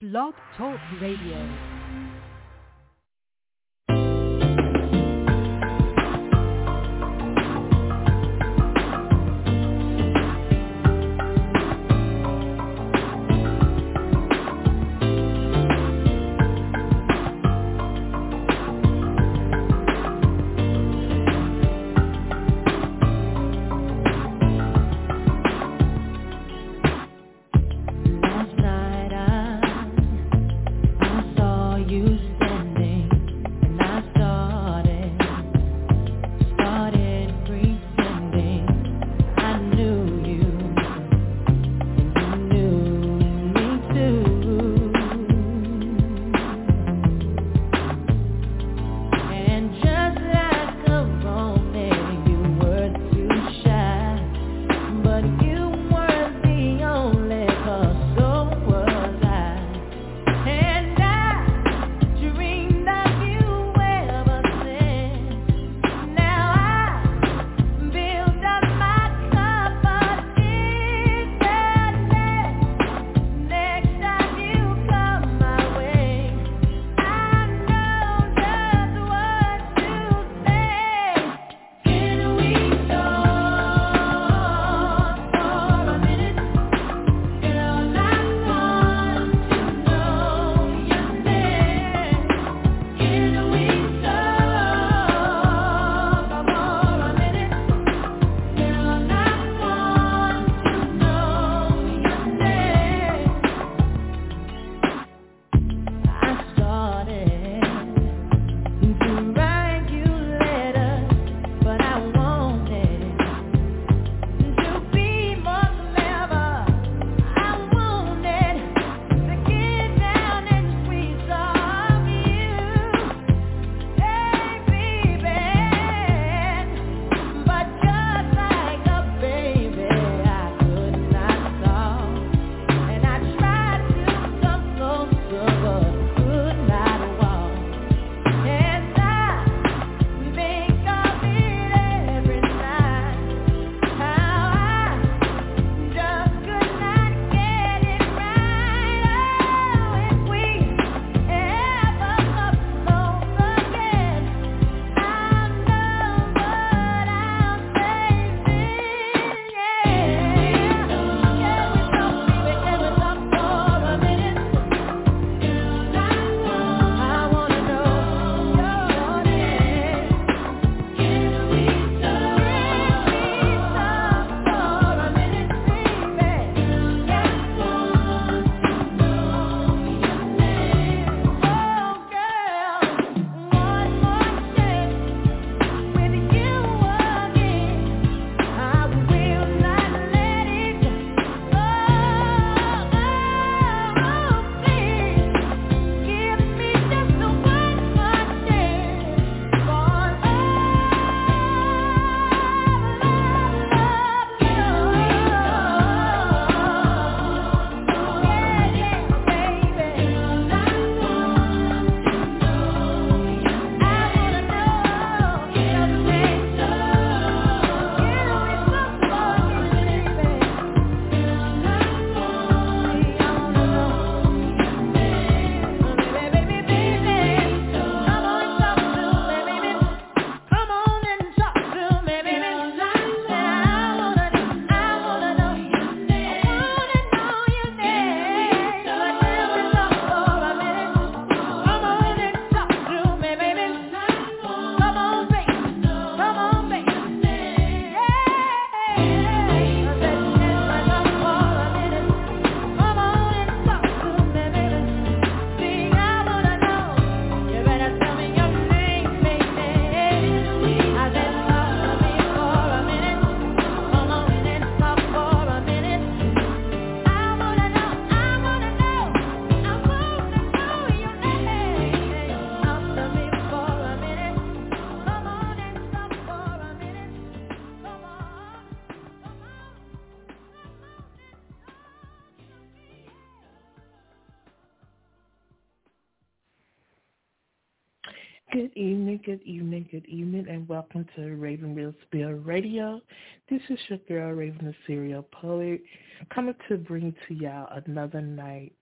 Blog Talk Radio. Good evening, and welcome to Raven Real Spill Radio. This is your girl, Raven the Serial Poet, coming to bring to y'all another night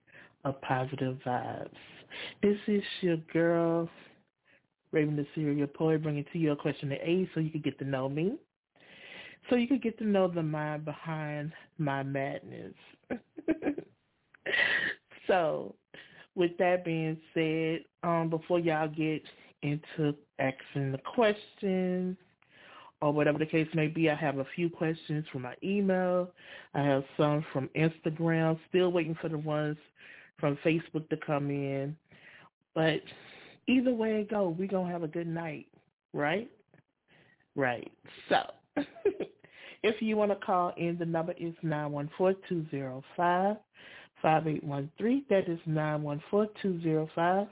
of positive vibes. This is your girl, Raven the Serial Poet, bringing to you a question of A so you can get to know me. So you can get to know the mind behind my madness. So, with that being said, before y'all get into asking the questions or whatever the case may be, I have a few questions from my email. I have some from Instagram. Still waiting for the ones from Facebook to come in. But either way it goes, we're going to have a good night, right? Right. So, if you want to call in, the number is 914-205-5813. That is 914-205-5813.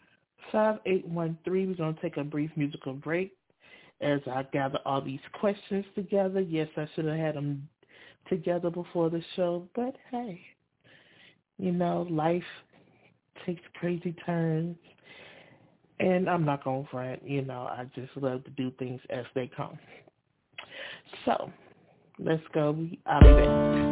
We're going to take a brief musical break as I gather all these questions together. Yes, I should have had them together before the show, but hey, you know, life takes crazy turns, and I'm not going to front. You know, I just love to do things as they come. So, let's go. I'll be back.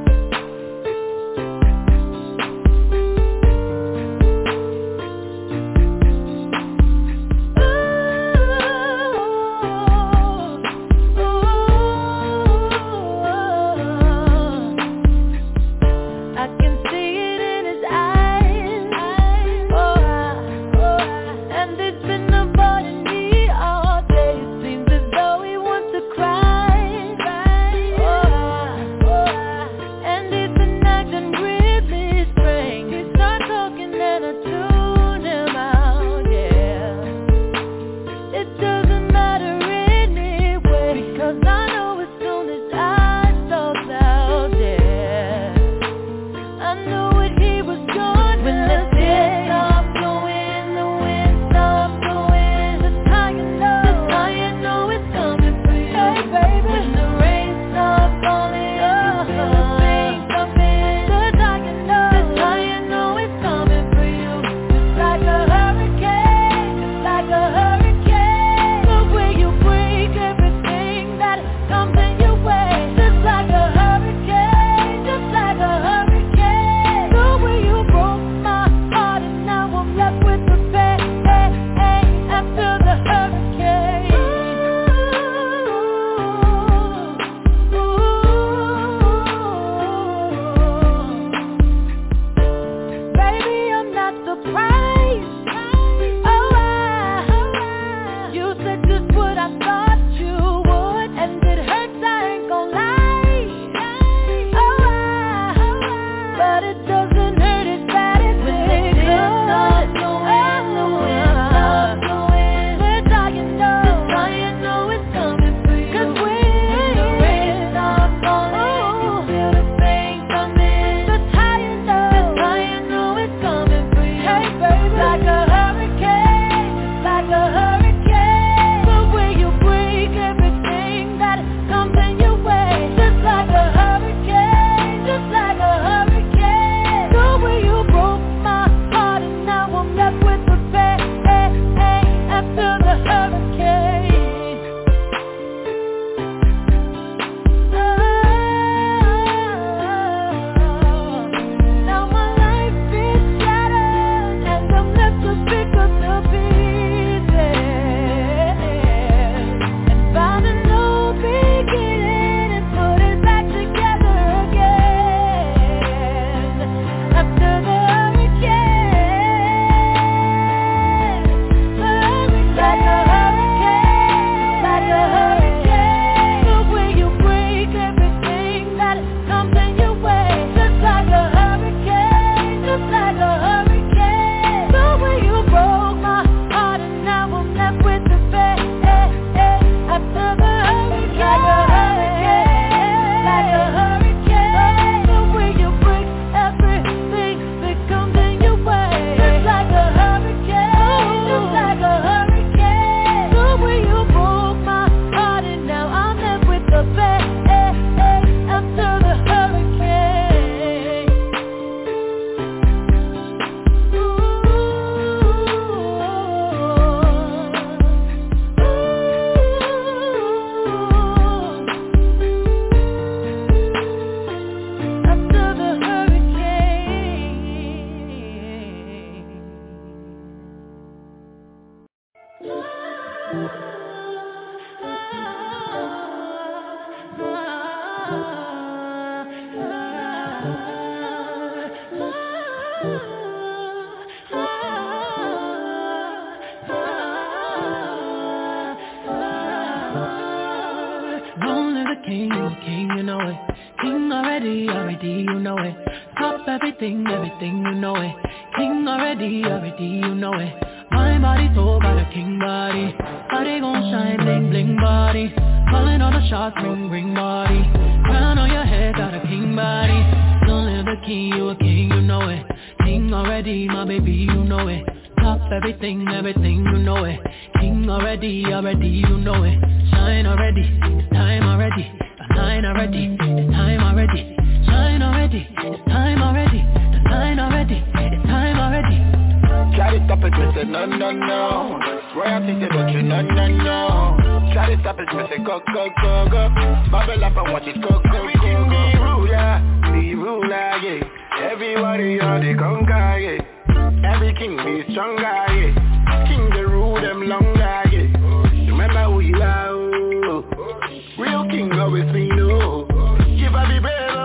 Hey, King, you know it. King already, you know it. Top everything, you know it. King already, you know it. My body told by the king body. Body gon' shine, bling, bling body. Calling all the shots, ring, ring body. Crown on your head, got a king body. Don't live the king, you a king, you know it. King already, my baby, you know it. Top everything, you know it. King already, you know it. Shine already, it's time already. Line already, it's time already. Shine already, it's time already. The line already, it's time already. Try to stop it, me say no, no, no. Royalty say don't you, no, no, no. Try to stop it, me say go, go, go, go. Bubble up and watch it go, go, go, go. Be ruler, yeah. Everybody on the conquer, yeah. Every king be stronger, yeah. King they rule them longer, yeah. Remember who you are, oh. Real king always me know. Give a be better.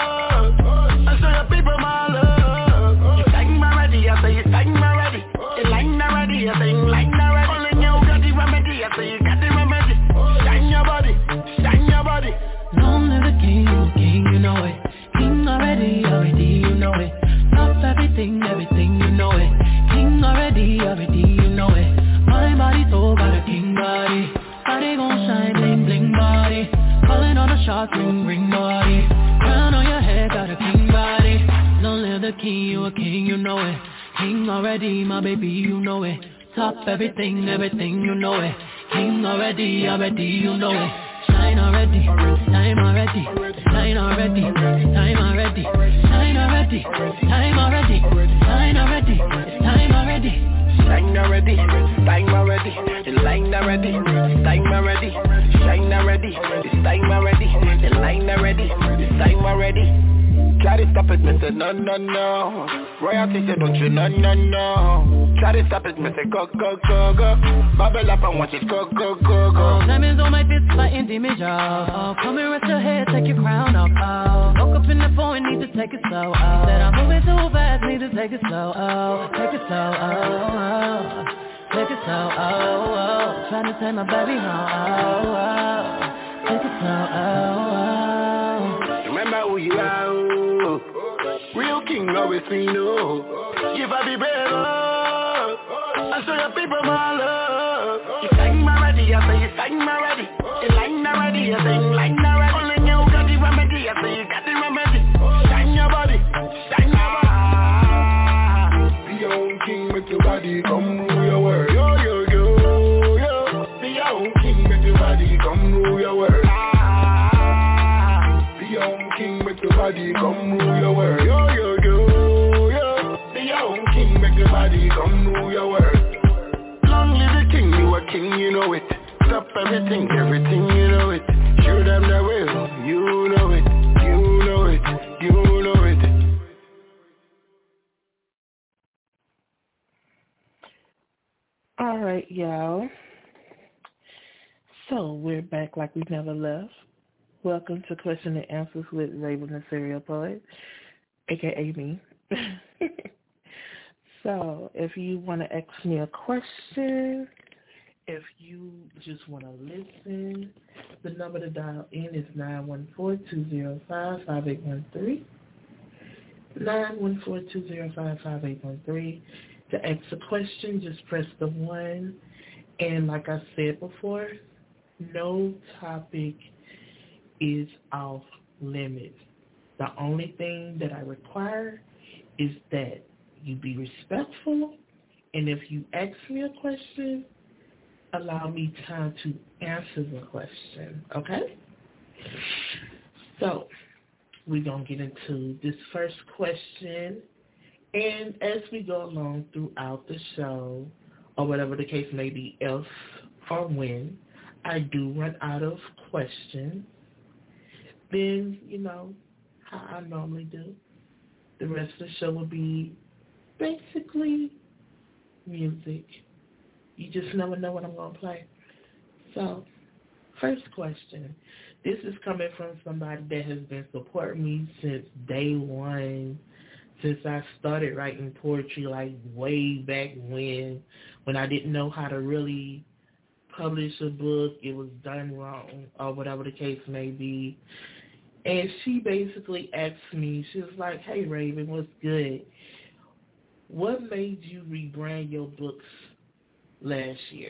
I show your people my love. You sang my ready, I say you sang my ready. You line already, I say you line already. Only you got the remedy, I say you got the remedy. Shine your body, shine your body. Long live the king, you know it. King already, you know it. Top everything, you know it. King already, you know it. My body told by the king body. Body gon' shine, bling, bling body. Calling all the shots, ring, ring body. Crown on your head, got a king body. Don't live the king, you a king, you know it. King already, my baby, you know it. Top everything, you know it. King already, you know it. Shine already, time already. Shine already, time already. Shine already, time already. Shine already, it's time already. Shine already, time already. The line already, time already. Shine already, it's time already. The line already, it's time already. Try to stop it, me say no, no, no. Royalty say don't you, no, no, no. Try to stop it, me say go, go, go, go. Bubble up and watch it go, go, go, go. Diamonds on my fist fighting demons, y'all. Come and rest your head, take your crown off. Woke up in the phone, need to take it slow. Said I'm moving too fast, need to take it slow. Take it slow, take it slow, trying to take my baby home. Take it slow, Remember who you are, oh. Real king always me know. Give a be better. I show your people my love. You sang my ready, I say you sang my ready. You line already, I say you line already. Only you got the remedy, I say you got the remedy. Shine your body, shine your body. Be your own king, make your body come rule your world. Yo, yo, yo, yo. Be your own king, make your body come rule your world. Be your own king, make your body come rule your world. Yo, yo, yo, yo. Be your own king, make your body come rule your world. Long live the king, you a king, you know it. Stop everything, you know it. Show them the way, you know it, you know it, you know it. All right, y'all. So we're back like we never left. Welcome to Question and Answers with Raven the Serial Poet, a.k.a. me. So if you want to ask me a question, if you just want to listen, the number to dial in is 914-205-5813. 914-205-5813. To ask a question, just press the 1. And like I said before, no topic is off limits. The only thing that I require is that you be respectful, and if you ask me a question, allow me time to answer the question, okay? So we're going to get into this first question, and as we go along throughout the show, or whatever the case may be, if or when I do run out of questions, then, you know, how I normally do, the rest of the show will be basically music. You just never know what I'm going to play. So, first question. This is coming from somebody that has been supporting me since day one, since I started writing poetry, like way back when I didn't know how to really publish a book. It was done wrong or whatever the case may be. And she basically asked me, she was like, hey, Raven, what's good? What made you rebrand your books last year?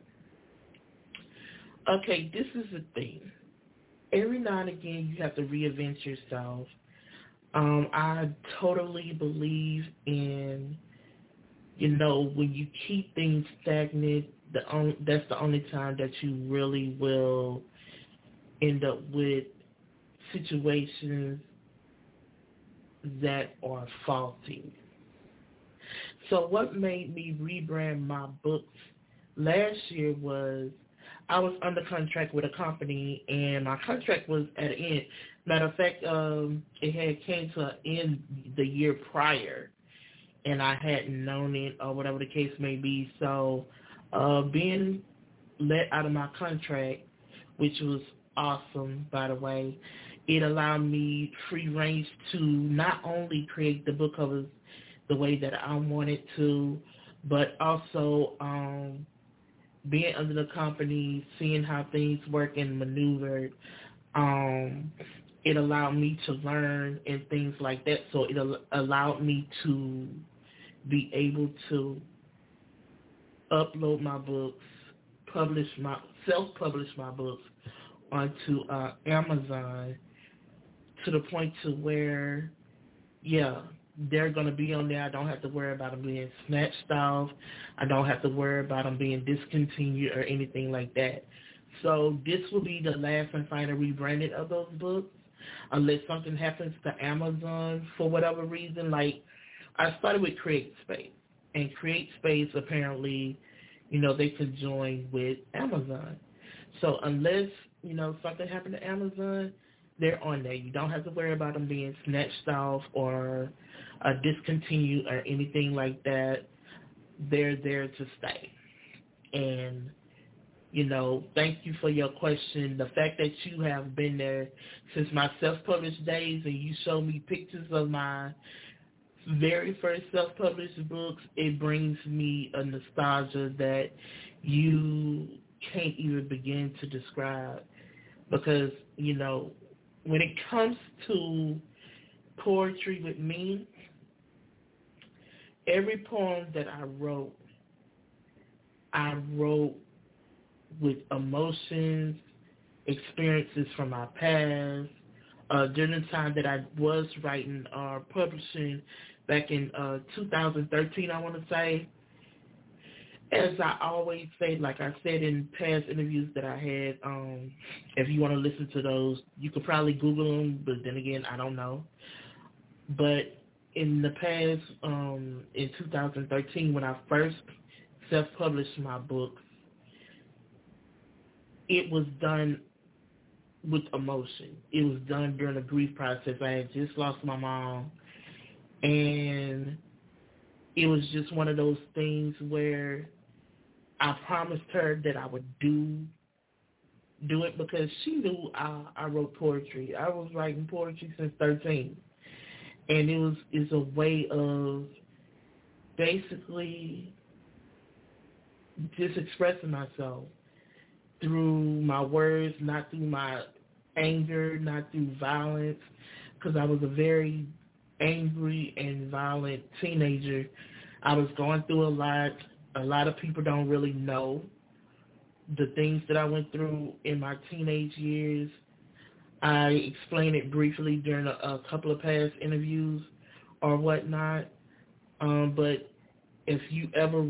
Okay, this is the thing. Every now and again, you have to reinvent yourself. I totally believe in, when you keep things stagnant, that's the only time that you really will end up with situations that are faulty. So what made me rebrand my books last year was I was under contract with a company, and my contract was at an end. Matter of fact, it had came to an end the year prior, and I hadn't known it or whatever the case may be. So being let out of my contract, which was awesome, by the way, it allowed me free range to not only create the book covers the way that I wanted to, but also being under the company, seeing how things work and maneuvered, it allowed me to learn and things like that. So it allowed me to be able to upload my books, self-publish my books onto Amazon to the point to where, they're going to be on there. I don't have to worry about them being snatched off. I don't have to worry about them being discontinued or anything like that. So this will be the last and final rebranding of those books, unless something happens to Amazon for whatever reason. Like, I started with CreateSpace, and CreateSpace apparently, they could join with Amazon. So unless, something happened to Amazon, they're on there. You don't have to worry about them being snatched off or discontinued or anything like that. They're there to stay. And, thank you for your question. The fact that you have been there since my self-published days and you show me pictures of my very first self-published books, it brings me a nostalgia that you can't even begin to describe. Because, when it comes to poetry with me, every poem that I wrote with emotions, experiences from my past. During the time that I was writing or publishing back in 2013, I want to say, as I always say, like I said in past interviews that I had, if you want to listen to those, you could probably Google them, but then again, I don't know. But in the past, in 2013, when I first self-published my books, it was done with emotion. It was done during a grief process. I had just lost my mom, and it was just one of those things where I promised her that I would do it because she knew I wrote poetry. I was writing poetry since 13. And it's a way of basically just expressing myself through my words, not through my anger, not through violence, because I was a very angry and violent teenager. I was going through a lot. A lot of people don't really know the things that I went through in my teenage years. I explained it briefly during a couple of past interviews or whatnot. But if you ever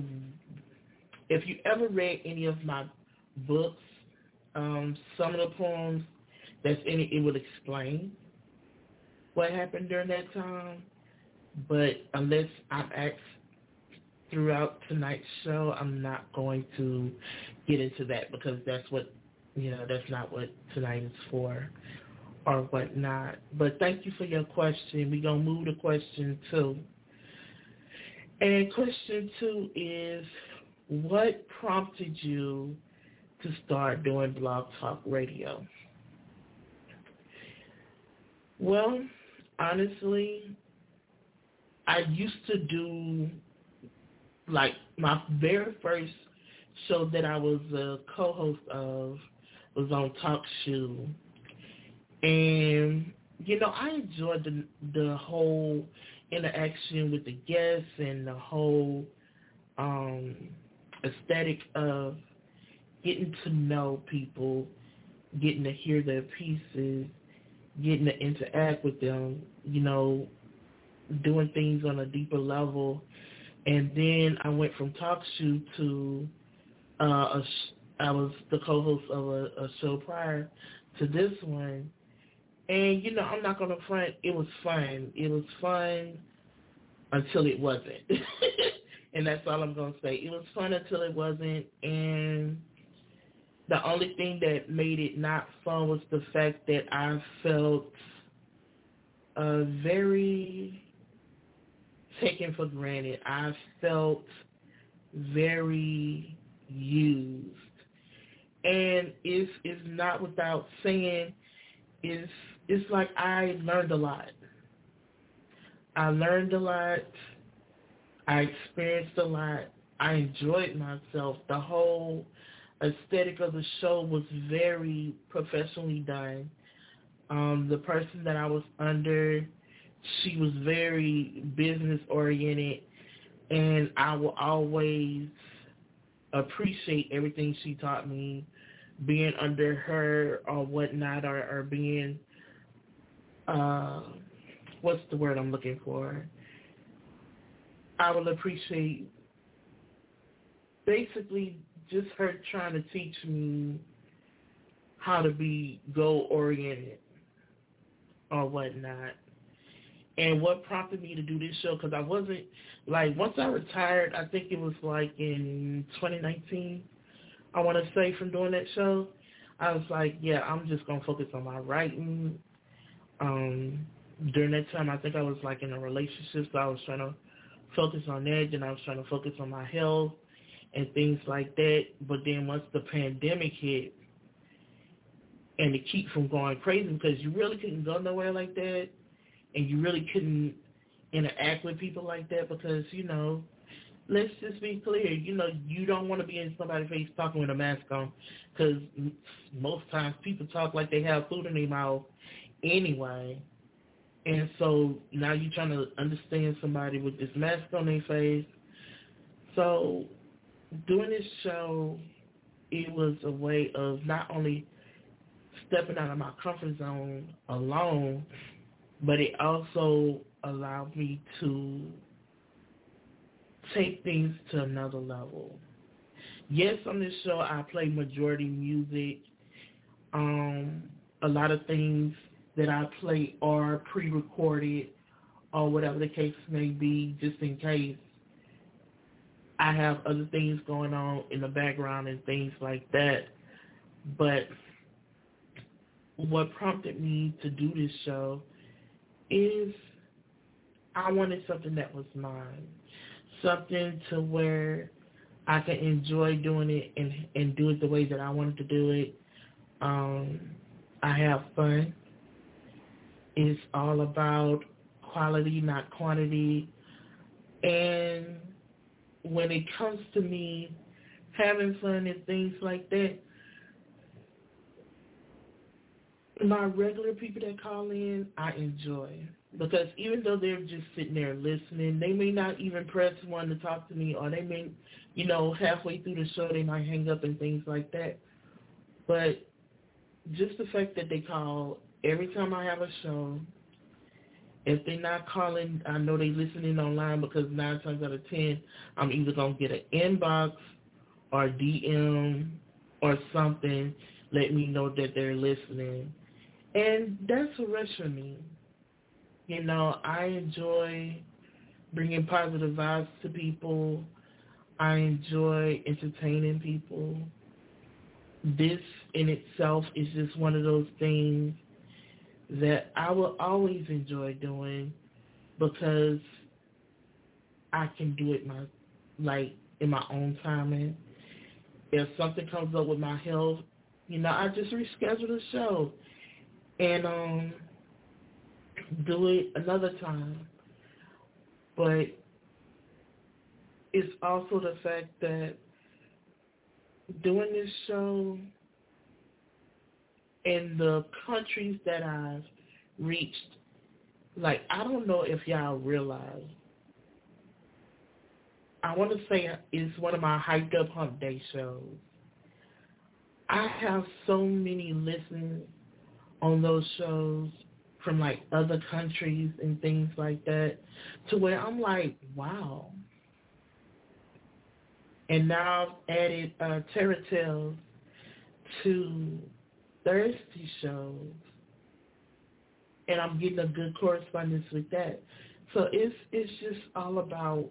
read any of my books, some of the poems that's in it, it will explain what happened during that time. But unless I'm asked throughout tonight's show, I'm not going to get into that because that's not what tonight is for or whatnot. But thank you for your question. We're going to move to question 2. And question 2 is, what prompted you to start doing Blog Talk Radio? Well, honestly, I used to do, like, my very first show that I was a co-host of was on Talk Shoe. And, you know, I enjoyed the whole interaction with the guests and the whole aesthetic of getting to know people, getting to hear their pieces, getting to interact with them, you know, doing things on a deeper level. And then I went from Talk Shoe to I was the co-host of a show prior to this one. And, you know, I'm not going to front, it was fun. It was fun until it wasn't. And that's all I'm going to say. It was fun until it wasn't. And the only thing that made it not fun was the fact that I felt very taken for granted. I felt very used. And it's not without saying, it's like I learned a lot. I learned a lot. I experienced a lot. I enjoyed myself. The whole aesthetic of the show was very professionally done. The person that I was under, she was very business oriented, and I will always appreciate everything she taught me, being under her or whatnot, or being, what's the word I'm looking for? I will appreciate basically just her trying to teach me how to be goal-oriented or whatnot. And what prompted me to do this show, because I wasn't, like, once I retired, I think it was like in 2019, I want to say, from doing that show, I was like, yeah, I'm just going to focus on my writing. During that time, I think I was like in a relationship, so I was trying to focus on that, and I was trying to focus on my health and things like that. But then once the pandemic hit, and to keep from going crazy, because you really couldn't go nowhere like that, and you really couldn't interact with people like that because, you know, let's just be clear, you know, you don't want to be in somebody's face talking with a mask on, because most times people talk like they have food in their mouth anyway. And so now you're trying to understand somebody with this mask on their face. So doing this show, it was a way of not only stepping out of my comfort zone alone, but it also allowed me to take things to another level. Yes, on this show, I play majority music. A lot of things that I play are pre-recorded or whatever the case may be, just in case I have other things going on in the background and things like that. But what prompted me to do this show is I wanted something that was mine, something to where I can enjoy doing it and do it the way that I wanted to do it. I have fun. It's all about quality, not quantity. And when it comes to me having fun and things like that, my regular people that call in, I enjoy. Because even though they're just sitting there listening, they may not even press one to talk to me, or they may, you know, halfway through the show they might hang up and things like that. But just the fact that they call every time I have a show, if they're not calling, I know they're listening online, because 9 times out of 10, I'm either going to get an inbox or DM or something, let me know that they're listening. And that's a rush for me. You know, I enjoy bringing positive vibes to people. I enjoy entertaining people. This in itself is just one of those things that I will always enjoy doing, because I can do it in my own timing. if something comes up with my health, I just reschedule the show and do it another time. But it's also the fact that doing this show in the countries that I've reached, like, I don't know if y'all realize, I want to say it's one of my hyped up hump day shows. I have so many listens on those shows from like other countries and things like that, to where I'm like, wow. And now I've added Terra Tales to Thursday shows, and I'm getting a good correspondence with that. So it's just all about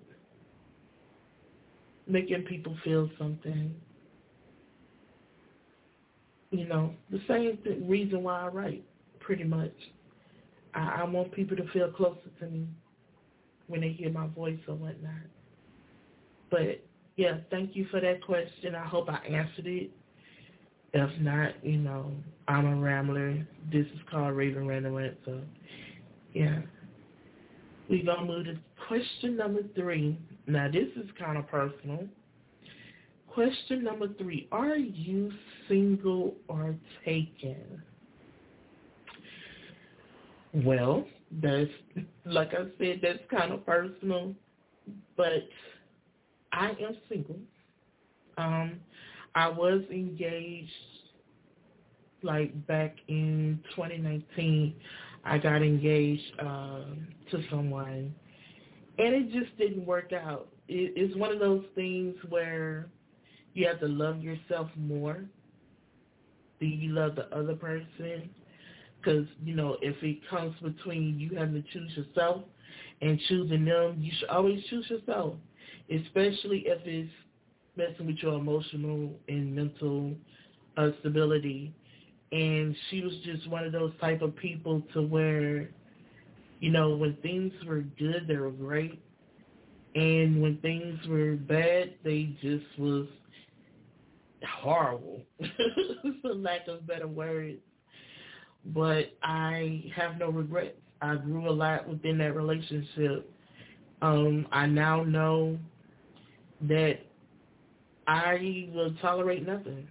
making people feel something. The same reason why I write, pretty much. I want people to feel closer to me when they hear my voice or whatnot. But, yeah, thank you for that question. I hope I answered it. If not, I'm a rambler. This is called Raven Rant. So, yeah. We're going to move to question number 3. Now, this is kind of personal. Question number 3, are you single or taken? Well, that's, like I said, that's kind of personal, but I am single. I was engaged, like, back in 2019. I got engaged to someone, and it just didn't work out. It's one of those things where you have to love yourself more than you love the other person. Because, if it comes between you having to choose yourself and choosing them, you should always choose yourself, especially if it's messing with your emotional and mental stability. And she was just one of those type of people to where, when things were good, they were great. And when things were bad, they just was horrible, for lack of better words. But I have no regrets. I grew a lot within that relationship. I now know that I will tolerate nothing.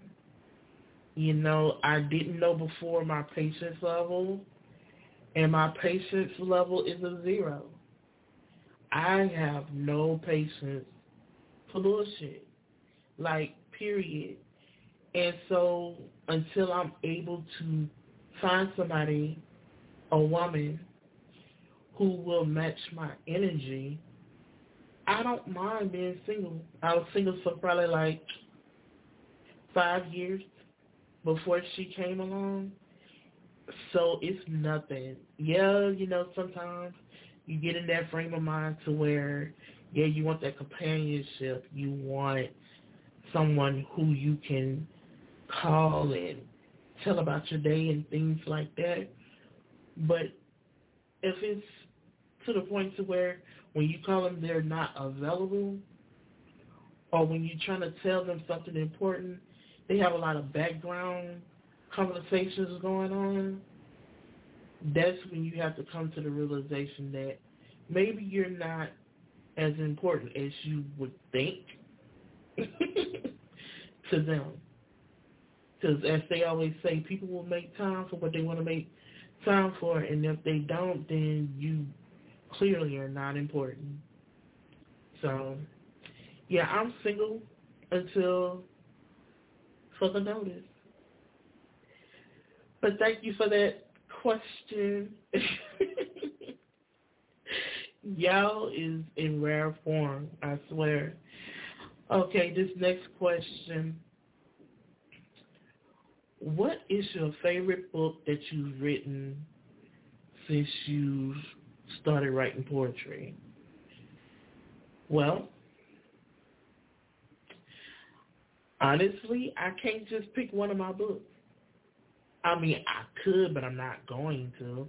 I didn't know before my patience level, and my patience level is a 0. I have no patience for bullshit, like, period. And so until I'm able to find somebody, a woman, who will match my energy, I don't mind being single. I was single for probably like 5 years before she came along. So it's nothing. Yeah, sometimes you get in that frame of mind to where, yeah, you want that companionship. You want someone who you can call and tell about your day and things like that. But if it's to the point to where when you call them they're not available, or when you're trying to tell them something important, they have a lot of background conversations going on, that's when you have to come to the realization that maybe you're not as important as you would think to them. Because as they always say, people will make time for what they want to make time for, and if they don't, then you clearly are not important. So, yeah, I'm single until further notice. But thank you for that question. Y'all is in rare form, I swear. Okay, this next question. What is your favorite book that you've written since you started writing poetry? Well, honestly, I can't just pick one of my books. I mean, I could, but I'm not going to.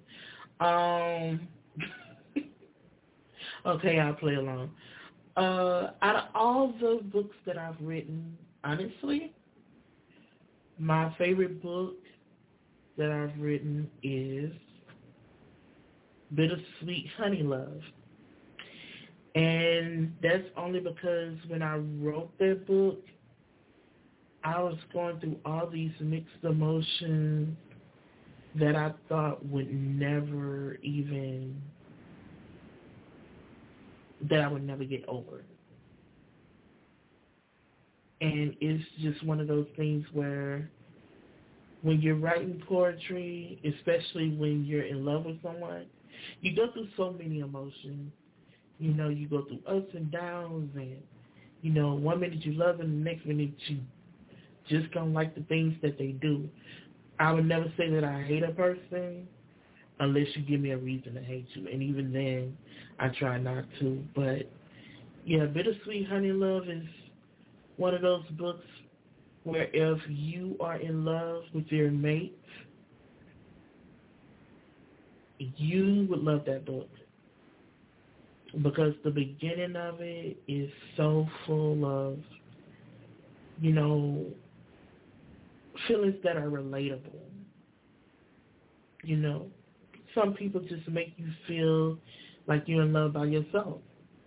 Okay, I'll play along. Out of all the books that I've written, honestly, my favorite book that I've written is Bittersweet Honey Love. And that's only because when I wrote that book, I was going through all these mixed emotions that I thought would never even, that I would never get over. And it's just one of those things where when you're writing poetry, especially when you're in love with someone, you go through so many emotions. You know, you go through ups and downs, and, you know, one minute you love them, the next minute you just don't like the things that they do. I would never say that I hate a person unless you give me a reason to hate you. And even then, I try not to. But, yeah, Bittersweet Honey Love is one of those books where if you are in love with your mate, you would love that book. Because the beginning of it is so full of, you know, feelings that are relatable. You know, some people just make you feel like you're in love by yourself.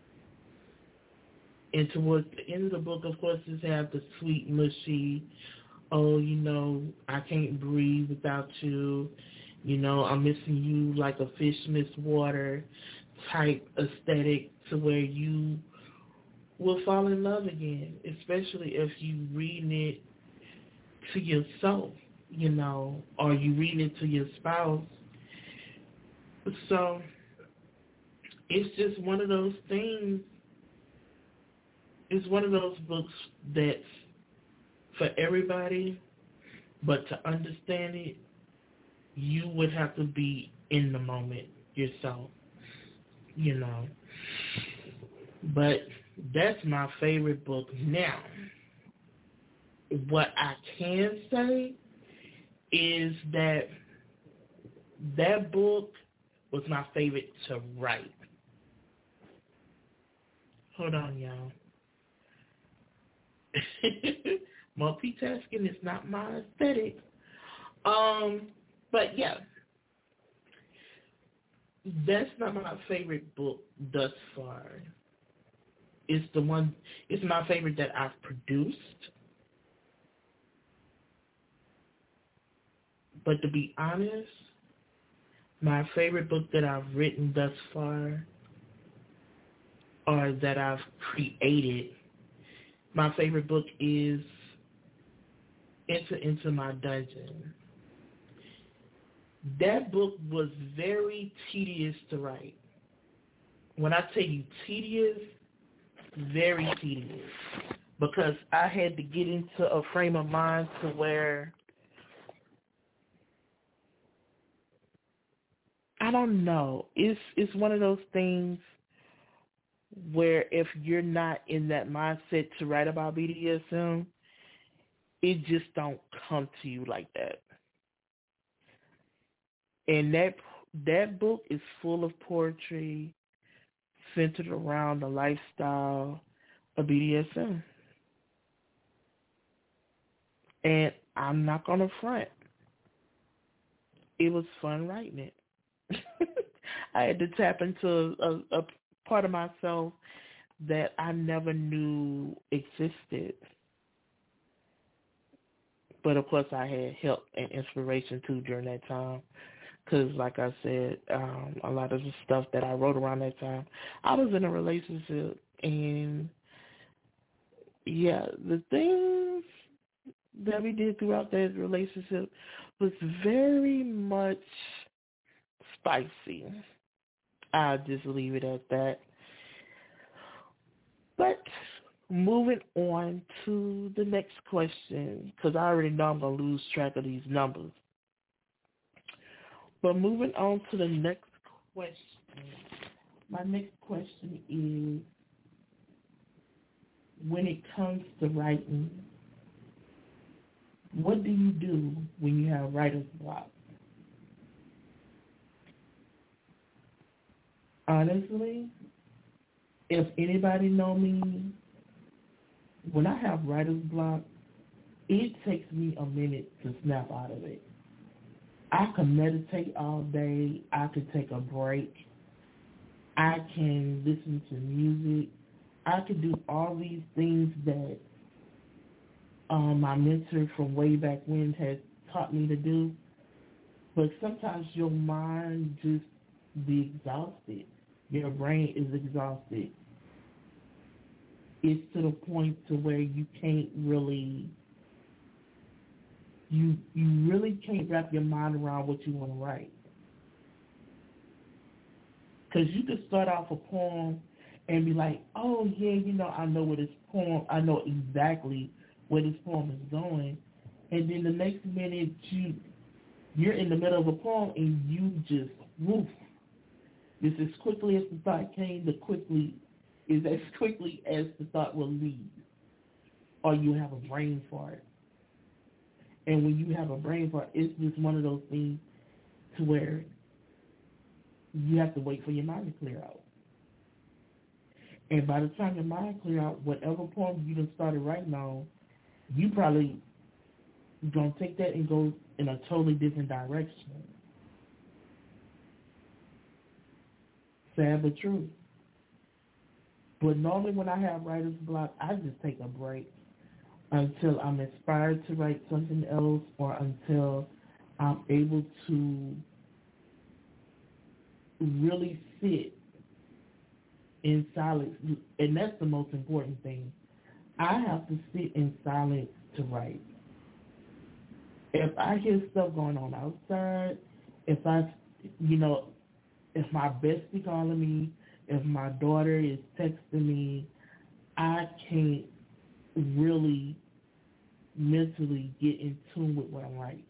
And towards the end of the book, of course, just have the sweet, mushy, oh, you know, I can't breathe without you. You know, I'm missing you like a fish miss water type aesthetic, to where you will fall in love again, especially if you reading it to yourself, you know, or you reading it to your spouse. So it's just one of those things. It's one of those books that's for everybody, but to understand it, you would have to be in the moment yourself, you know. But that's my favorite book. Now, what I can say is that that book was my favorite to write. Hold on, y'all. Multitasking is not my aesthetic. But yeah, that's not my favorite book thus far. It's my favorite that I've produced. But to be honest, my favorite book that I've written thus far, or that I've created, my favorite book is Enter Into My Dungeon. That book was very tedious to write. When I tell you tedious, very tedious. Because I had to get into a frame of mind to where, I don't know, it's one of those things where if you're not in that mindset to write about BDSM, it just don't come to you like that. And that book is full of poetry centered around the lifestyle of BDSM. And I'm not going to front. It was fun writing it. I had to tap into a part of myself that I never knew existed. But, of course, I had help and inspiration, too, during that time. Because, like I said, a lot of the stuff that I wrote around that time, I was in a relationship. And, yeah, the things that we did throughout that relationship was very much spicy. I'll just leave it at that. But moving on to the next question, because I already know I'm going to lose track of these numbers. But moving on to the next question. My next question is, when it comes to writing, what do you do when you have writer's block? Honestly, if anybody know me, when I have writer's block, it takes me a minute to snap out of it. I can meditate all day. I could take a break. I can listen to music. I could do all these things that my mentor from way back when has taught me to do. But sometimes your mind just be exhausted. Your brain is exhausted. It's to the point to where you can't really, you really can't wrap your mind around what you want to write. Because you could start off a poem and be like, oh, yeah, you know, I know exactly where this poem is going. And then the next minute, you're in the middle of a poem and you just, woof. Just as quickly as the thought came, as quickly as the thought will leave. Or you have a brain fart. And when you have a brain fart, it's just one of those things to where you have to wait for your mind to clear out. And by the time your mind clear out, whatever poem you done started writing on, you probably going to take that and go in a totally different direction. Sad but true. But normally when I have writer's block, I just take a break until I'm inspired to write something else or until I'm able to really sit in silence. And that's the most important thing. I have to sit in silence to write. If I hear stuff going on outside, if my bestie calling me, if my daughter is texting me, I can't really mentally get in tune with what I'm writing.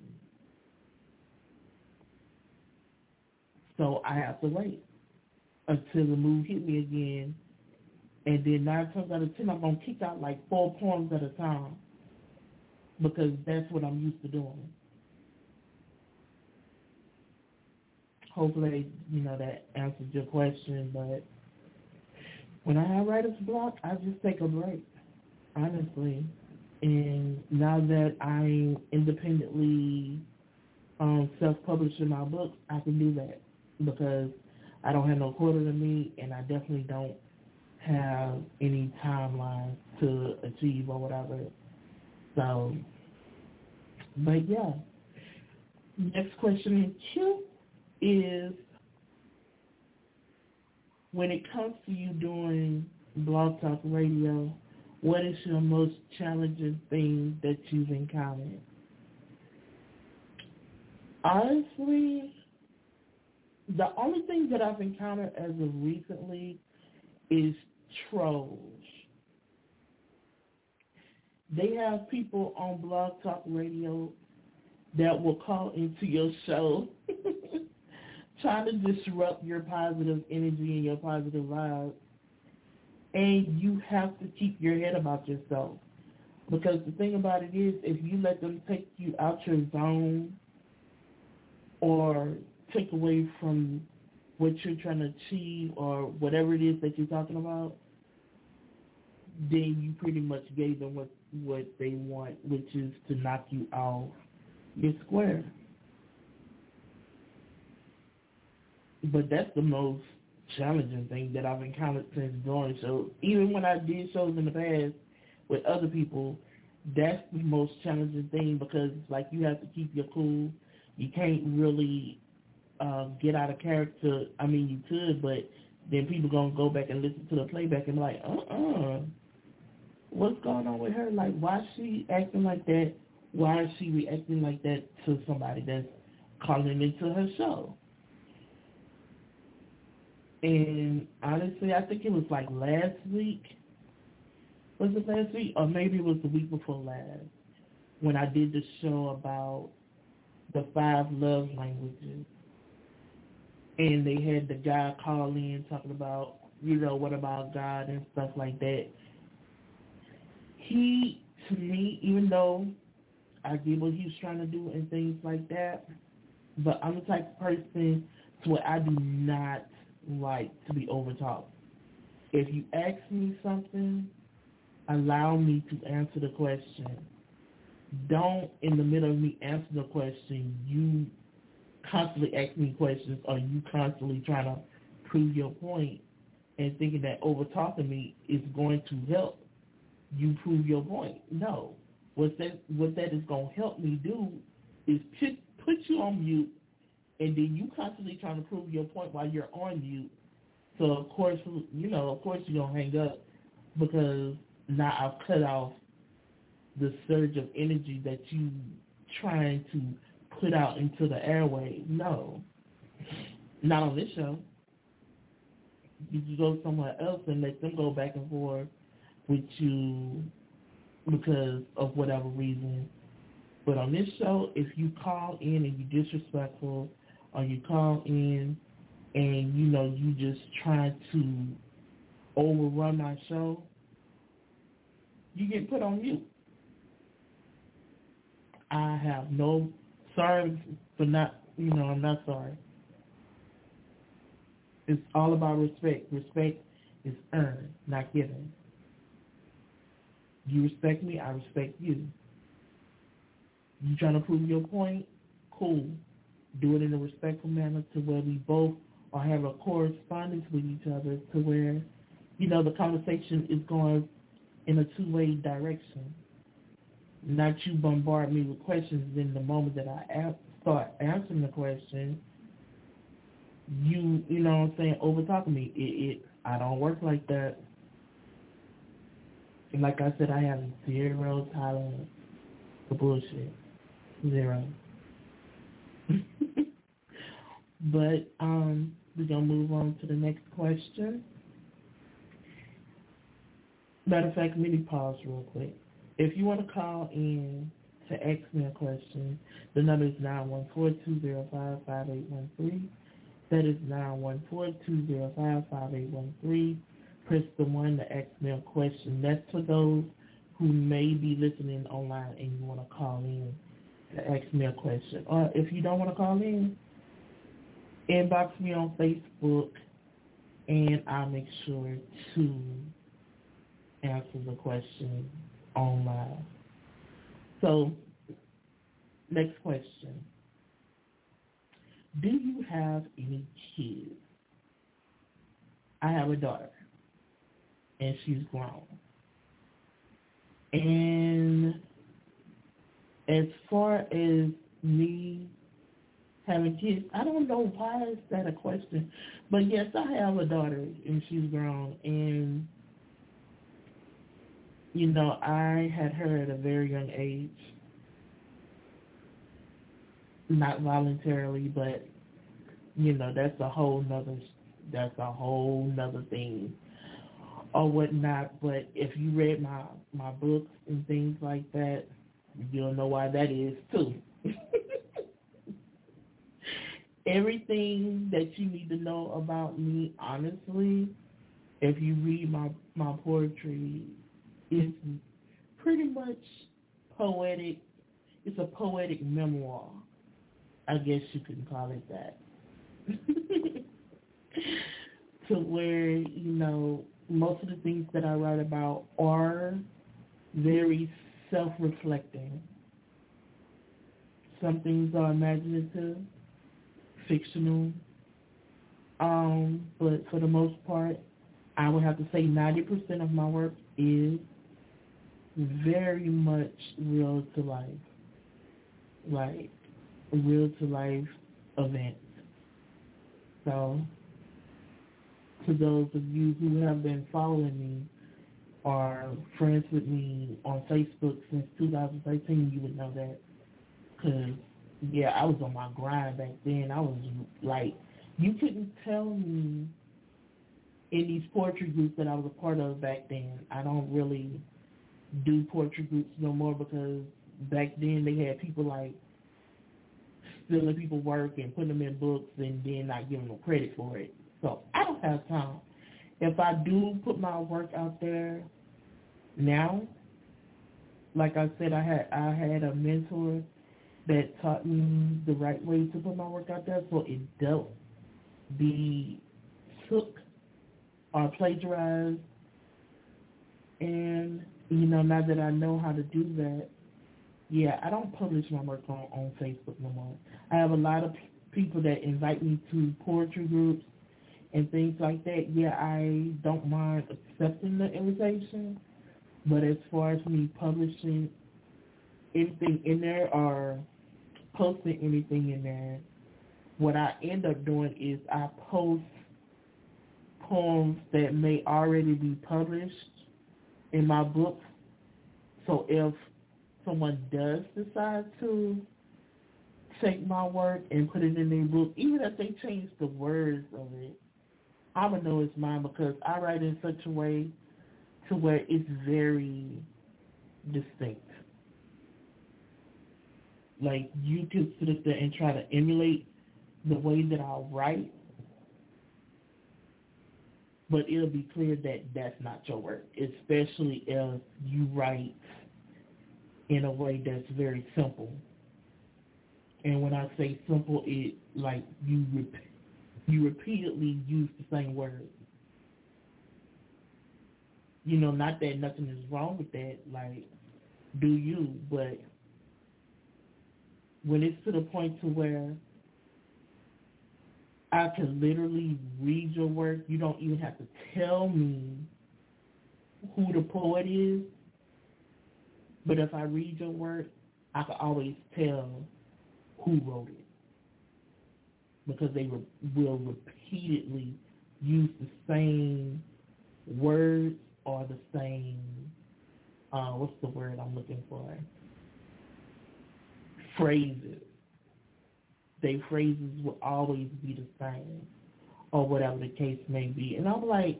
So I have to wait until the mood hit me again, and then 9 times out of 10, I'm going to kick out like 4 poems at a time because that's what I'm used to doing. Hopefully, that answers your question, but when I have writer's block, I just take a break, honestly. And now that I'm independently self-publishing my books, I can do that because I don't have no quarter to me, and I definitely don't have any timeline to achieve or whatever. So, but yeah. Next question in queue is, when it comes to you doing Blog Talk Radio, what is your most challenging thing that you've encountered? Honestly, the only thing that I've encountered as of recently is trolls. They have people on Blog Talk Radio that will call into your show trying to disrupt your positive energy and your positive vibes. And you have to keep your head about yourself. Because the thing about it is, if you let them take you out your zone or take away from what you're trying to achieve or whatever it is that you're talking about, then you pretty much gave them what they want, which is to knock you off your square. But that's the most challenging thing that I've encountered since doing shows. Even when I did shows in the past with other people, that's the most challenging thing because, like, you have to keep your cool. You can't really get out of character. I mean, you could, but then people going to go back and listen to the playback and be like, what's going on with her? Like, why is she acting like that? Why is she reacting like that to somebody that's calling into her show? And honestly, I think it was like last week. Was it last week? Or maybe it was the week before last when I did the show about the 5 love languages. And they had the guy call in talking about, what about God and stuff like that. He, to me, even though I get what he was trying to do and things like that, but I'm the type of person to where I do not like to be overtalked. If you ask me something allow me to answer the question. Don't, in the middle of me answering the question, you constantly ask me questions or you constantly trying to prove your point and thinking that over-talking me is going to help you prove your point. No. What that is going to help me do is put you on mute, and then you constantly trying to prove your point while you're on mute. So, of course, you're going to hang up because now I've cut off the surge of energy that you trying to put out into the airway. No. Not on this show. You can go somewhere else and let them go back and forth with you because of whatever reason. But on this show, if you call in and you're disrespectful, or you call in and, you just try to overrun my show, you get put on mute. I have no, sorry for not, I'm not sorry. It's all about respect. Respect is earned, not given. You respect me, I respect you. You trying to prove your point? Cool. Do it in a respectful manner to where we both or have a correspondence with each other to where, the conversation is going in a two-way direction. Not you bombard me with questions in the moment that I start answering the question. You know what I'm saying, over-talking me. I don't work like that. And like I said, I have zero tolerance for bullshit. Zero. But we're going to move on to the next question. Matter of fact, let me pause real quick. If you want to call in to ask me a question, the number is 914-205-5813. That is 914-205-5813. Press the 1 to ask me a question. That's for those who may be listening online and you want to call in to ask me a question. Or if you don't want to call in, inbox me on Facebook and I'll make sure to answer the question online. So, next question. Do you have any kids? I have a daughter, and she's grown. And as far as me having kids, I don't know why is that a question, but yes, I have a daughter, and she's grown, and I had her at a very young age, not voluntarily, but that's a whole nother thing or whatnot. But if you read my books and things like that, you'll know why that is too. Everything that you need to know about me, honestly, if you read my poetry, is pretty much poetic. It's a poetic memoir. I guess you can call it that. To where, most of the things that I write about are very self-reflecting. Some things are imaginative, fictional, but for the most part, I would have to say 90% of my work is very much real to life, like real to life events. So, to those of you who have been following me or friends with me on Facebook since 2013, you would know that. Because, I was on my grind back then. I was like, you couldn't tell me in these poetry groups that I was a part of back then. I don't really do poetry groups no more because back then they had people like stealing people's work and putting them in books and then not giving them credit for it. So I don't have time. If I do put my work out there now, like I said, I had a mentor that taught me the right way to put my work out there so it don't be took or plagiarized. And Now that I know how to do that, yeah, I don't publish my work on Facebook no more. I have a lot of people that invite me to poetry groups and things like that. Yeah, I don't mind accepting the invitation, but as far as me publishing anything in there or posting anything in there, what I end up doing is I post poems that may already be published in my book. So if someone does decide to take my work and put it in their book, even if they change the words of it, I would know it's mine because I write in such a way to where it's very distinct. Like, you could sit there and try to emulate the way that I write, but it'll be clear that that's not your work, especially if you write in a way that's very simple. And when I say simple, it like you repeatedly use the same words. Not that nothing is wrong with that, like, do you, but when it's to the point to where I can literally read your work, you don't even have to tell me who the poet is, but if I read your work, I can always tell who wrote it because they will repeatedly use the same words or the same, what's the word I'm looking for? Phrases. Their phrases will always be the same or whatever the case may be. And I'm like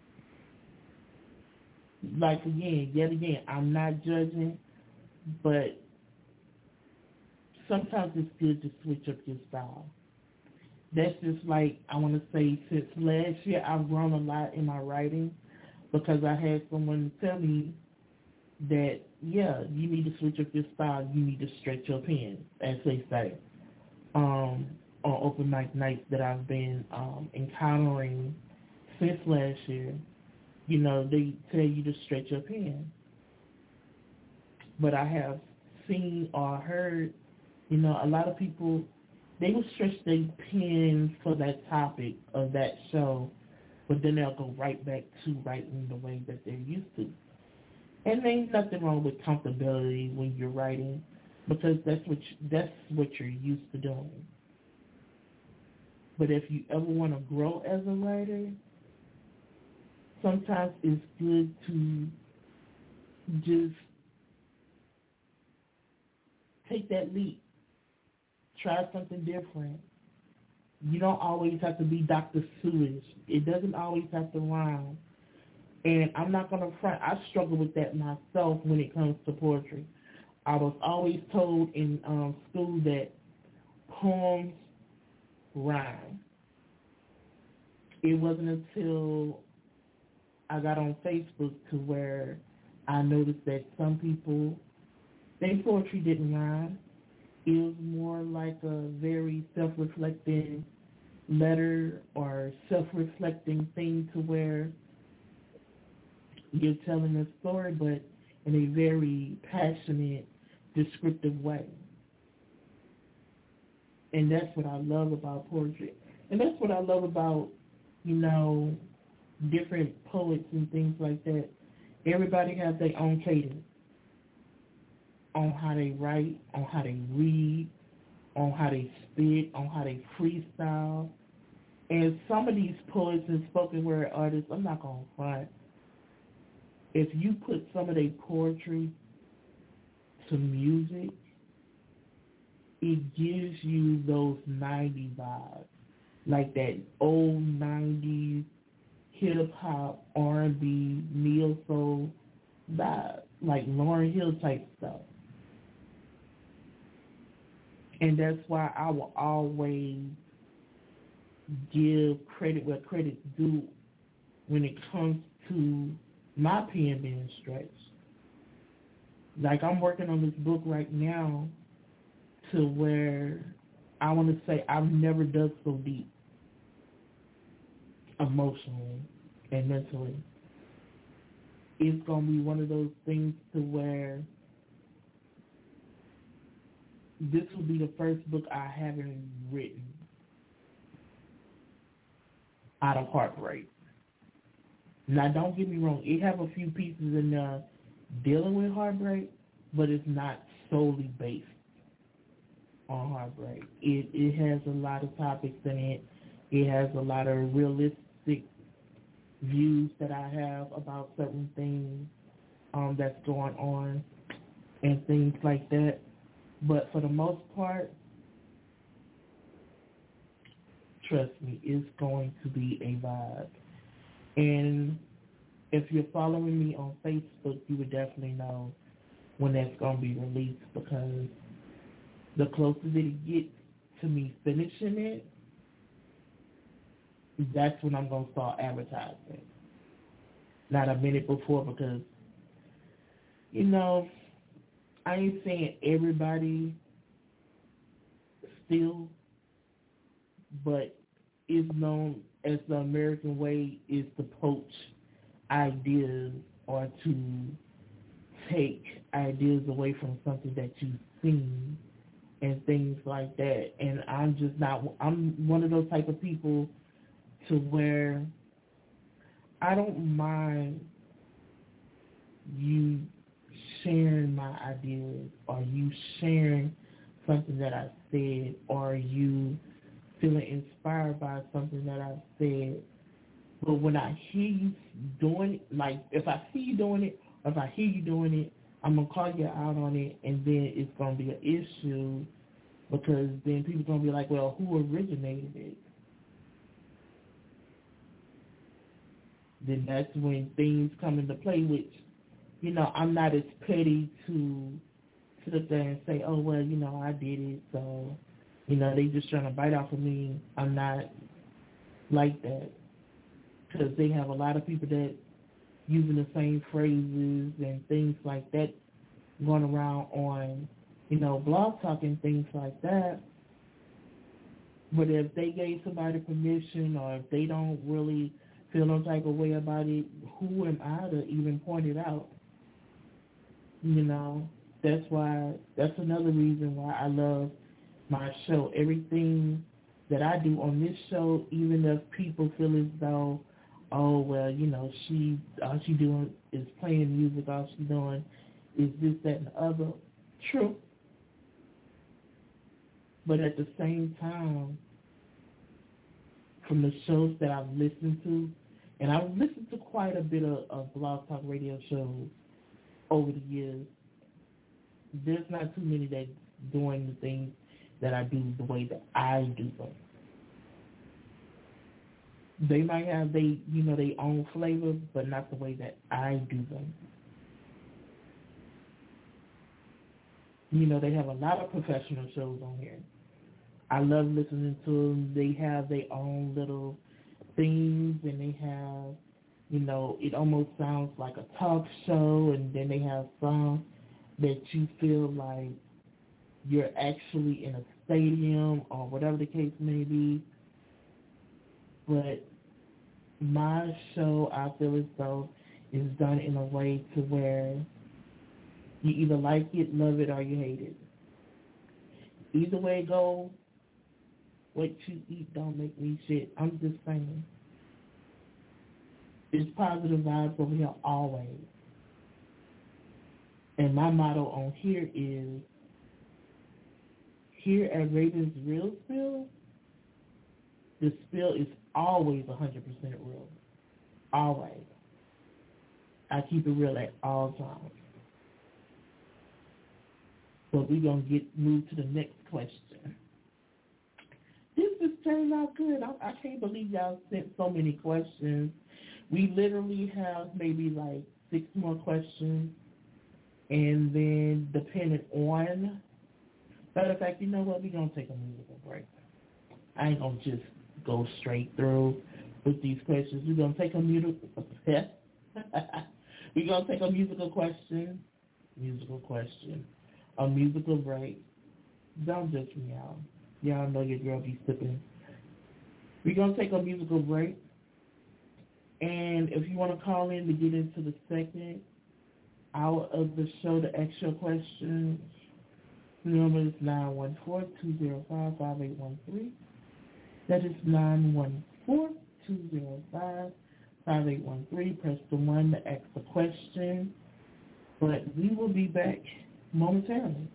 yet again, I'm not judging, but sometimes it's good to switch up your style. That's just like, I want to say, since last year, I've grown a lot in my writing because I had someone tell me that, yeah, you need to switch up your style. You need to stretch your pen, as they say, on open mic nights that I've been encountering since last year. They tell you to stretch your pen. But I have seen or heard, a lot of people, they will stretch their pen for that topic of that show, but then they'll go right back to writing the way that they're used to. And there's nothing wrong with comfortability when you're writing, because that's what you're used to doing. But if you ever want to grow as a writer, sometimes it's good to just take that leap. Try something different. You don't always have to be Dr. Seuss. It doesn't always have to rhyme. And I'm not going to front. I struggle with that myself when it comes to poetry. I was always told in school that poems rhyme. It wasn't until I got on Facebook to where I noticed that some people, their poetry didn't rhyme. It was more like a very self-reflecting letter or self-reflecting thing to where you're telling a story, but in a very passionate, descriptive way. And that's what I love about poetry. And that's what I love about, different poets and things like that. Everybody has their own cadence on how they write, on how they read, on how they spit, on how they freestyle. And some of these poets and spoken word artists, I'm not going to front, if you put some of their poetry to music, it gives you those 90s vibes, like that old 90s hip-hop, R&B, neo-soul vibe, like Lauryn Hill type stuff. And that's why I will always give credit where credit's due when it comes to my pen being stretched. Like, I'm working on this book right now to where I want to say I've never dug so deep emotionally and mentally. it's going to be one of those things to where this will be the first book I haven't written out of heartbreak. Now, don't get me wrong. It have a few pieces in there dealing with heartbreak, but it's not solely based on heartbreak. It has a lot of topics in it. It has a lot of realistic views that I have about certain things that's going on and things like that. But for the most part, trust me, it's going to be a vibe. And if you're following me on Facebook, you would definitely know when that's going to be released, because the closer that it gets to me finishing it, that's when I'm going to start advertising. Not a minute before, because, you know, I ain't saying everybody still, but it's known as the American way is to poach ideas or to take ideas away from something that you've seen and things like that. And I'm one of those type of people to where I don't mind you sharing my ideas or you sharing something that I said or you feeling inspired by something that I've said. But when I hear you doing it, like if I see you doing it or if I hear you doing it, I'm going to call you out on it, and then it's going to be an issue, because then people are going to be like, well, who originated it? Then that's when things come into play, which, you know, I'm not as petty to sit there and say, oh, well, you know, I did it, so, you know, they just trying to bite off of me. I'm not like that, because they have a lot of people that using the same phrases and things like that going around on, you know, Blog Talk and things like that. But if they gave somebody permission or if they don't really feel no type of way about it, who am I to even point it out? You know, that's another reason why I love my show. Everything that I do on this show, even if people feel as though, oh, well, you know, all she doing is playing music, all she doing is this, that, and the other. True. But at the same time, from the shows that I've listened to, and I've listened to quite a bit of Blog Talk radio shows over the years, there's not too many that doing the things that I do the way that I do them. They might have their own flavor, but not the way that I do them. You know, they have a lot of professional shows on here. I love listening to them. They have their own little themes, and they have, you know, it almost sounds like a talk show, and then they have songs that you feel like you're actually in a stadium or whatever the case may be. But my show, I feel as though, is done in a way to where you either like it, love it, or you hate it. Either way it goes, what you eat don't make me shit. I'm just saying. It's positive vibes over here always. And my motto on here is, here at Raven's Real Spill, the spill is always 100% real. Always. I keep it real at all times. So we're going to move to the next question. This just turned out good. I can't believe y'all sent so many questions. We literally have maybe like 6 more questions. And then depending on, matter of fact, you know what? We're going to take a musical break. I ain't going to just go straight through with these questions. We're going to take a musical question, a musical break. Don't judge me, y'all. Y'all know your girl be sipping. We're going to take a musical break, And if you want to call in to get into the second hour of the show to ask your questions, the number is 914-205-5813. That is 914-205-5813. Press the 1 to ask the question. But we will be back momentarily.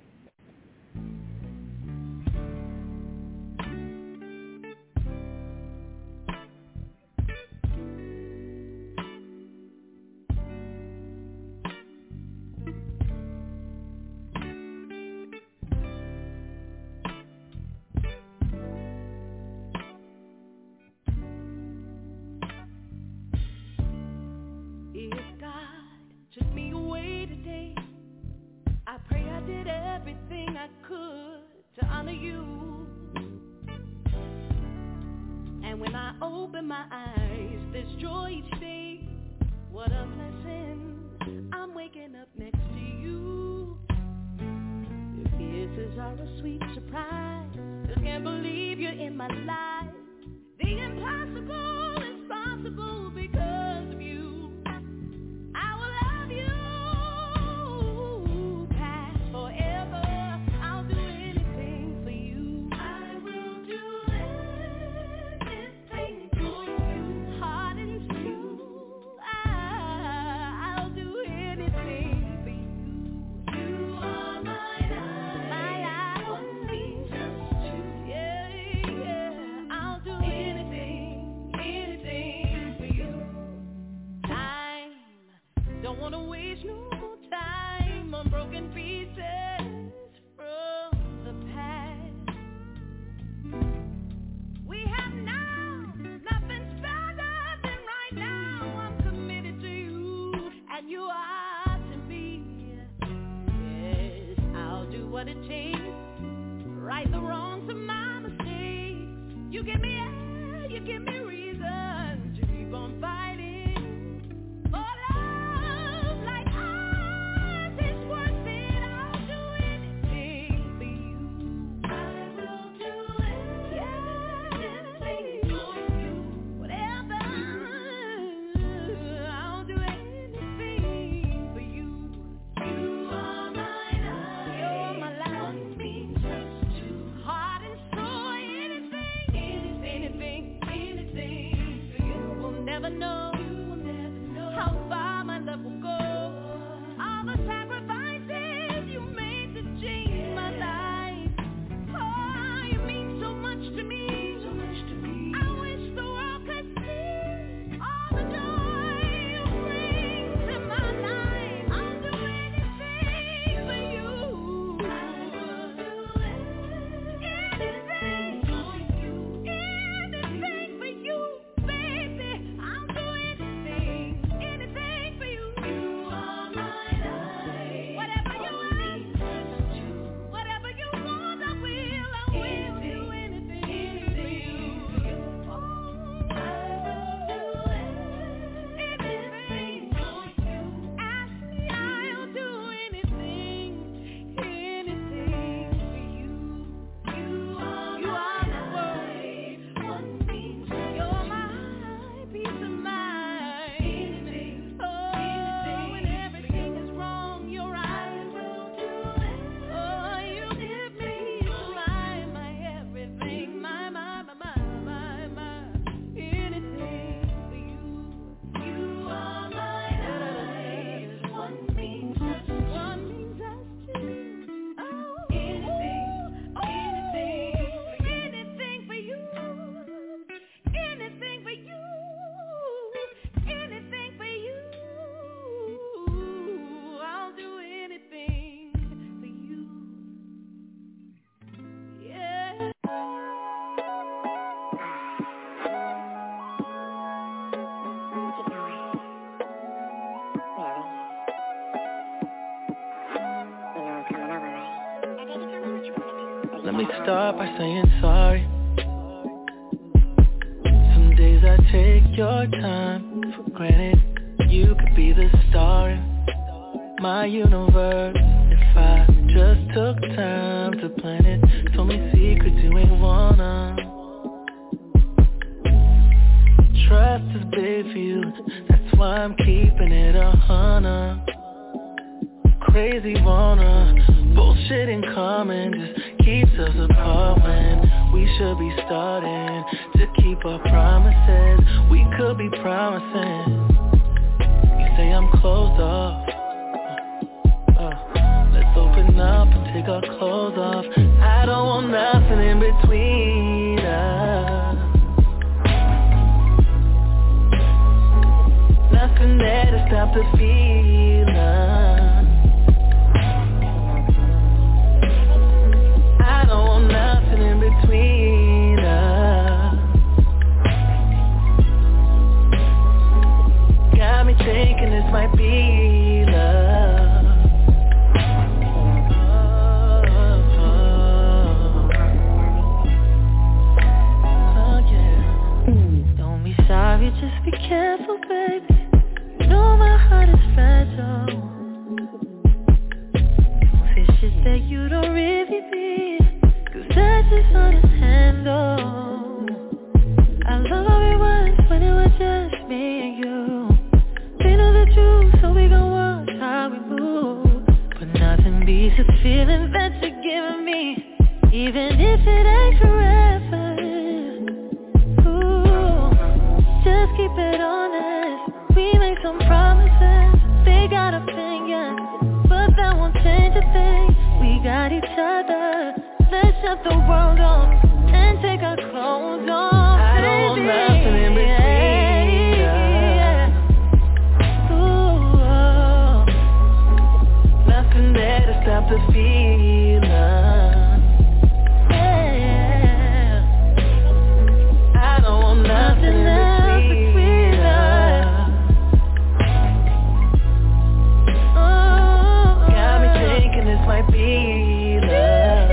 Let me start by saying sorry. Some days I take your time for granted. You could be the star in my universe if I just took time to plan it. Told me secrets you ain't wanna. trust is big for you. That's why I'm keeping it 100. Crazy wanna bullshit in common just keeps us apart when we should be starting to keep our promises. We could be promising. You say I'm closed off. Let's open up and take our clothes off. I don't want nothing in between us. Nothing there to stop the feeling. I don't want nothing in between us. Got me thinking this might be love. Oh yeah. Don't be sorry, just be careful, baby. Know my heart is fragile. Don't say shit that you don't really mean, 'cause that's just hard to handle. I love how it was when it was just me and you. We know the truth, so we gon' watch how we move. But nothing beats the feeling that you're giving me, even if it ain't forever. Ooh, just keep it honest. We make some promises, they got opinions, but that won't change a thing. We got each other, let's shut the world off and take our clothes off. I don't want nothing in between us. Ooh, nothing there to stop the feeling. Yeah. I don't want nothing in between us. This might be love.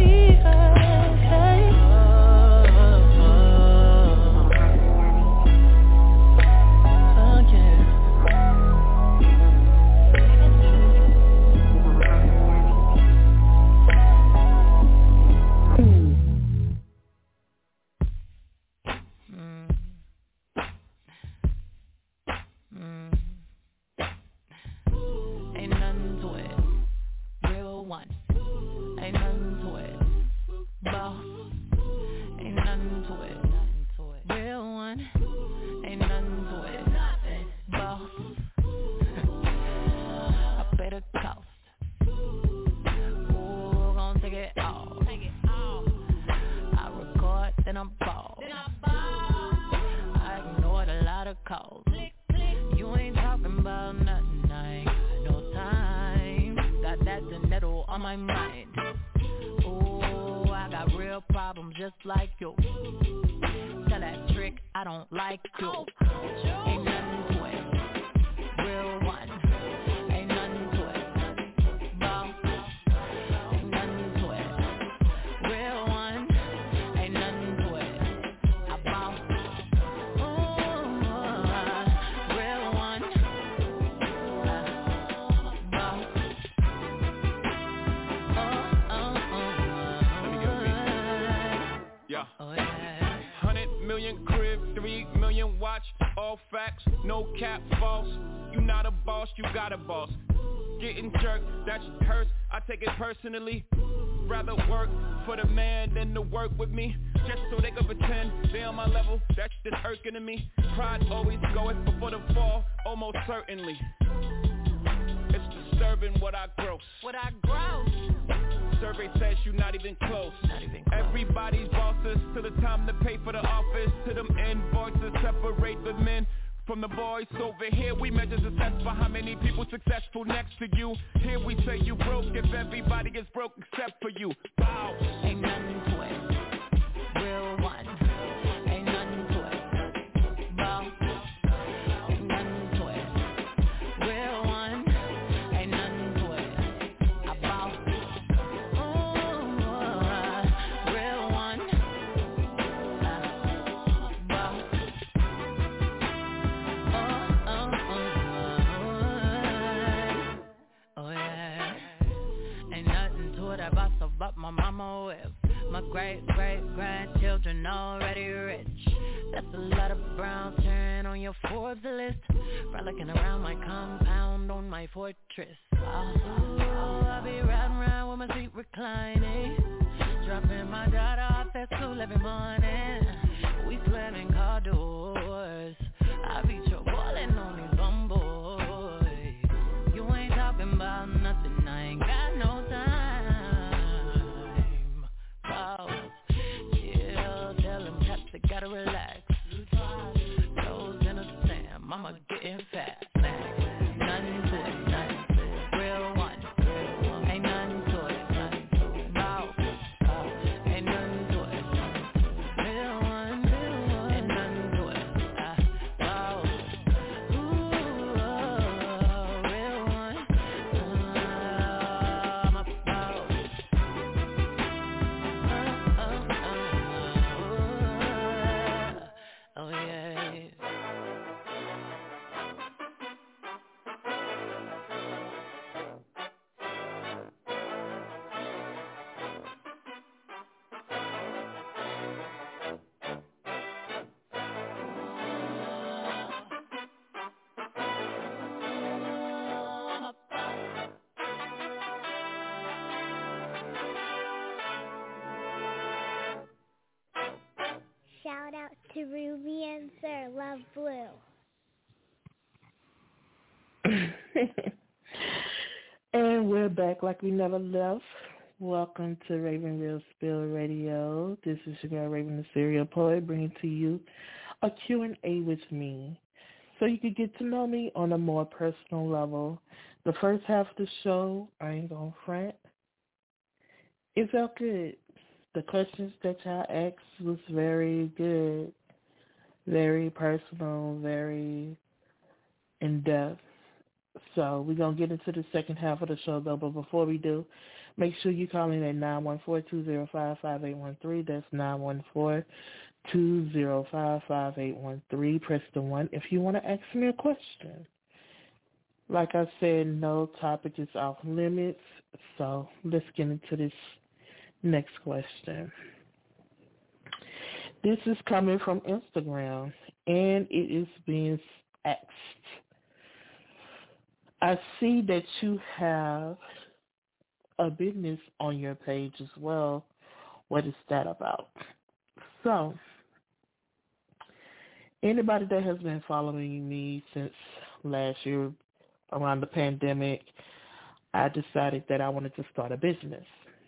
Oh, yeah. Ain't nothing to it. Real one, ain't nothing to it. Boss, ain't nothing to it. Real one, ain't nothing to it. Boss, I pay the cost. Ooh, gon' take it all. I record, then I'm ball. I ignored a lot of calls. You ain't talking about nothing, I ain't got no time. Got that Donetto on my mind. Ooh, I got real problems just like you. Tell that trick I don't like you. Ain't nothing to it. Real one. Ain't nothing to it. Boss. Ain't nothing to it. Real one. Ain't nothing to it. I boss. Ooh, real one. Boss. Yeah. 100 million crib, 3 million watch, all facts, no cap, false. You not a boss, you got a boss. Getting jerked, that's hurts, I take it personally. Rather work for the man than to work with me, just so they can pretend they on my level. That's just irking to me. Pride always goeth before the fall, almost certainly. It's disturbing what I gross. Survey says you not even close. Everybody's bosses to the time to pay for the office. To them invoices separate the men from the boys. Over here we measure success for how many people successful next to you. Here we say you broke if everybody is broke except for you. Wow. Ain't nothing to it. Real one. Ain't nothing to it. Boss. Ain't nothing to it. Real one. Ain't nothing to it. I boss. Ooh, real one. Boss. Oh yeah. Ain't nothing to it. I boss. but my mama will. My great-great-grandchildren already rich. That's a lot of brown turn on your Forbes list. Frolicking around my compound on my fortress. Oh, I'll be riding around with my seat reclining, dropping my daughter off at school every morning. We slamming car doors. I be troublin' on these bum boys. You ain't talking about nothing, I ain't got no time. Pause, chill, tell them cats they gotta relax. Toes in a sand, mama getting fat. Nothing to it, nothing to it. Real one, ain't nothing to it, nothing to it. Bow, ain't nothing to it. Real one, ain't nothing to it. Bow, ooh, real one, I'm a bow. Oh yeah. Shout out to Ruby and Sir Love Blue. And we're back like we never left. Welcome to Raven Real Spill Radio. This is your girl Raven the Serial Poet, bringing to you a Q&A with me so you can get to know me on a more personal level. The first half of the show, I ain't gonna front, it felt good. The questions that y'all asked was very good, very personal, very in-depth. So we're going to get into the second half of the show, though. But before we do, make sure you call in at 914-205-5813. That's 914-205-5813. Press the 1 if you want to ask me a question. Like I said, no topic is off limits. So let's get into this next question. This is coming from Instagram, and it is being asked. I see that you have a business on your page as well. What is that about? So, anybody that has been following me since last year around the pandemic, I decided that I wanted to start a business.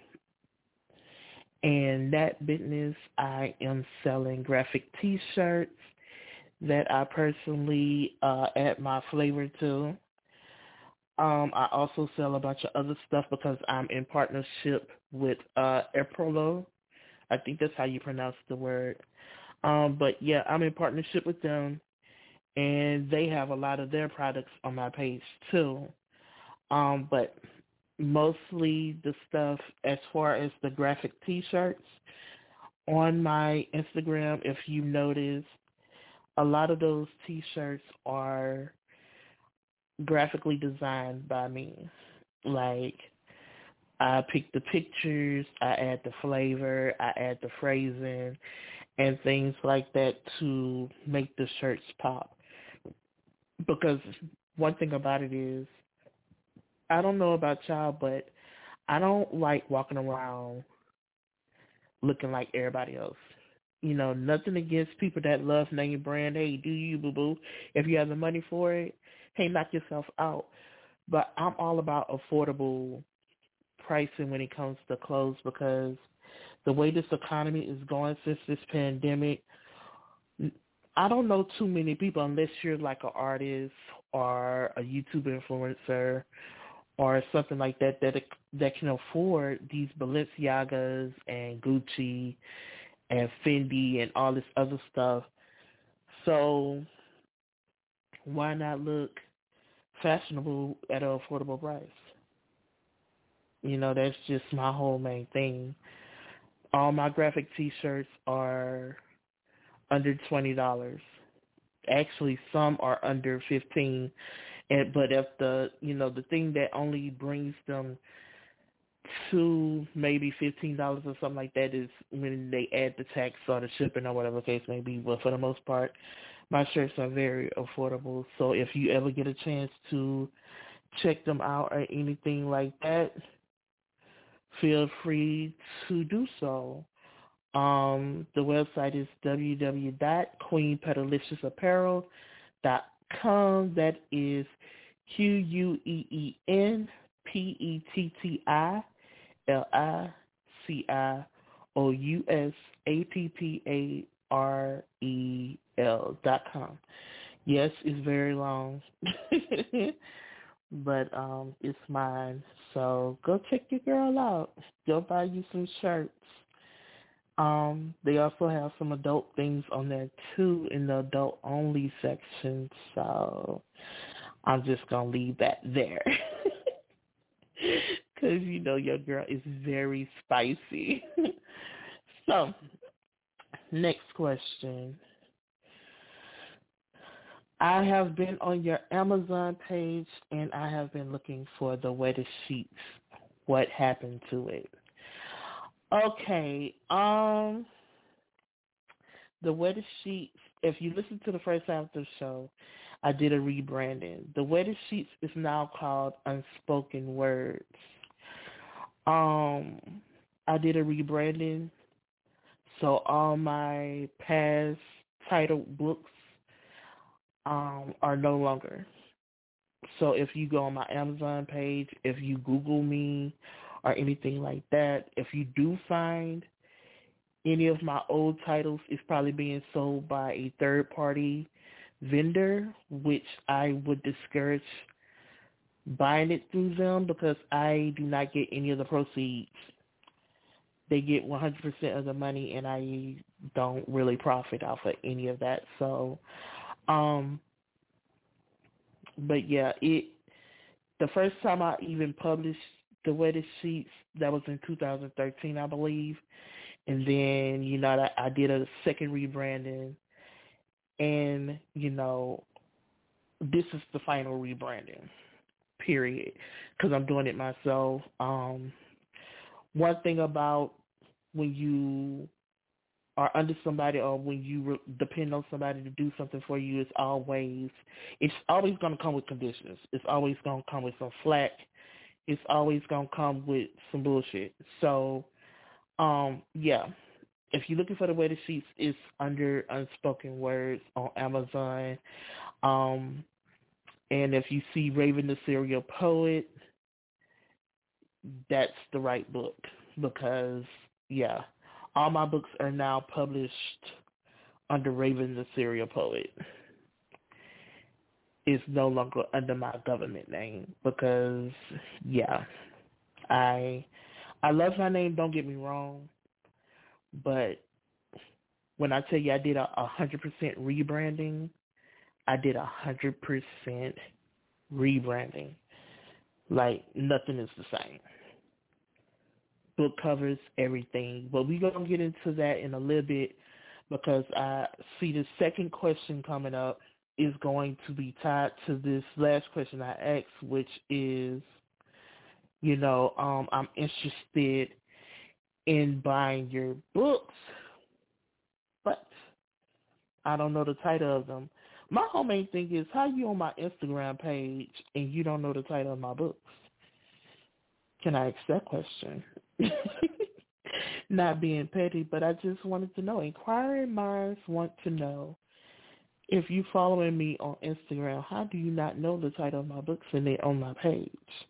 And that business, I am selling graphic T-shirts that I personally add my flavor to. I also sell a bunch of other stuff because I'm in partnership with Aprolo. I think that's how you pronounce the word. But yeah, I'm in partnership with them, and they have a lot of their products on my page too. But mostly the stuff as far as the graphic T-shirts on my Instagram, if you notice, a lot of those T-shirts are graphically designed by me. Like, I pick the pictures, I add the flavor, I add the phrasing, and things like that to make the shirts pop. Because one thing about it is, I don't know about y'all, but I don't like walking around looking like everybody else. You know, nothing against people that love name brand. Hey, do you, boo-boo? If you have the money for it, hey, knock yourself out. But I'm all about affordable pricing when it comes to clothes, because the way this economy is going since this pandemic, I don't know too many people, unless you're like an artist or a YouTube influencer or something like that, that can afford these Balenciagas and Gucci and Fendi and all this other stuff. So why not look fashionable at an affordable price? You know, that's just my whole main thing. All my graphic T-shirts are under $20. Actually, some are under $15. But if the thing that only brings them to maybe $15 or something like that is when they add the tax or the shipping or whatever the case may be. But for the most part, my shirts are very affordable. So if you ever get a chance to check them out or anything like that, feel free to do so. The website is www.queenpetalicious.apparel.com. That is QUEENPETTICOUSAPPAREL.com. Yes, it's very long, but it's mine. So go check your girl out. Go buy you some shirts. They also have some adult things on there too in the adult only section. So I'm just gonna leave that there. Because you know your girl is very spicy. So, next question. I have been on your Amazon page and I have been looking for the wettest sheets. What happened to it? Okay, the wettest sheets, if you listen to the first half of the show, I did a rebranding. The wettest sheets is now called Unspoken Words. I did a rebranding, so all my past titled books are no longer. So if you go on my Amazon page, if you Google me or anything like that, if you do find any of my old titles, it's probably being sold by a third-party vendor, which I would discourage buying it through them because I do not get any of the proceeds. They get 100% of the money, and I don't really profit off of any of that. So, but yeah, the first time I even published the wettest sheets, that was in 2013, I believe. And then, you know, I did a second rebranding, and, you know, this is the final rebranding, period, because I'm doing it myself. One thing about when you are under somebody or when you depend on somebody to do something for you, it's always going to come with conditions. It's always going to come with some flack. It's always going to come with some bullshit. So, yeah. If you're looking for the wettest sheets, it's under Unspoken Words on Amazon. And if you see Raven the Serial Poet, that's the right book because, yeah, all my books are now published under Raven the Serial Poet. It's no longer under my government name because, yeah, I love my name, don't get me wrong, but when I tell you I did 100% rebranding, I did 100% rebranding. Like, nothing is the same. Book covers, everything. But we're going to get into that in a little bit because I see the second question coming up is going to be tied to this last question I asked, which is, you know, I'm interested in buying your books, but I don't know the title of them. My whole main thing is how you on my Instagram page and you don't know the title of my books. Can I ask that question? Not being petty, but I just wanted to know. Inquiring minds want to know, if you following me on Instagram, how do you not know the title of my books and they're on my page?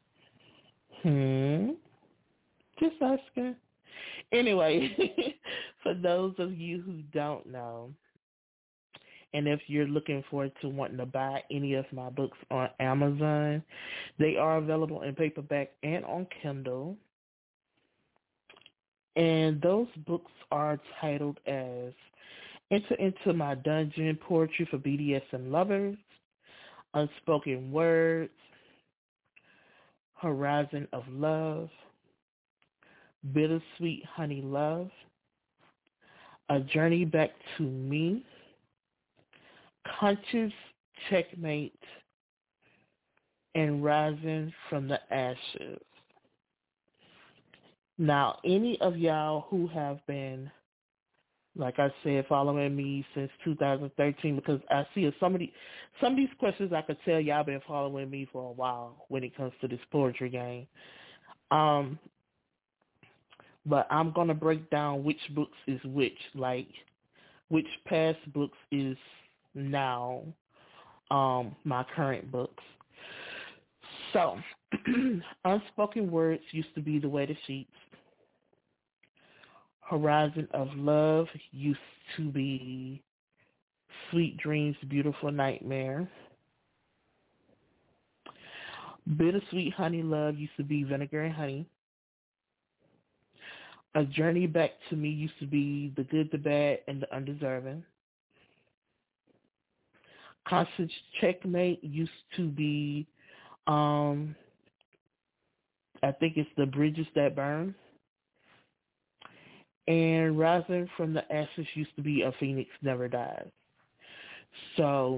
Just asking. Anyway, for those of you who don't know, and if you're looking forward to wanting to buy any of my books on Amazon, they are available in paperback and on Kindle. And those books are titled as Enter Into My Dungeon, Poetry for BDSM Lovers, Unspoken Words, Horizon of Love, Bittersweet Honey Love, A Journey Back to Me, Conscious Checkmate, and Rising from the Ashes. Now, any of y'all who have been, like I said, following me since 2013, because I see some of these questions I could tell y'all been following me for a while when it comes to this poetry game. But I'm going to break down which books is which, like which past books is now my current books. So, Unspoken Words used to be The Weighted Sheets. Horizon of Love used to be Sweet Dreams, Beautiful Nightmare. Bittersweet Honey Love used to be Vinegar and Honey. A Journey Back to Me used to be The Good, the Bad, and the Undeserving. Constant Checkmate used to be, I think it's The Bridges That Burn. And Rising from the Ashes used to be A Phoenix Never Dies. So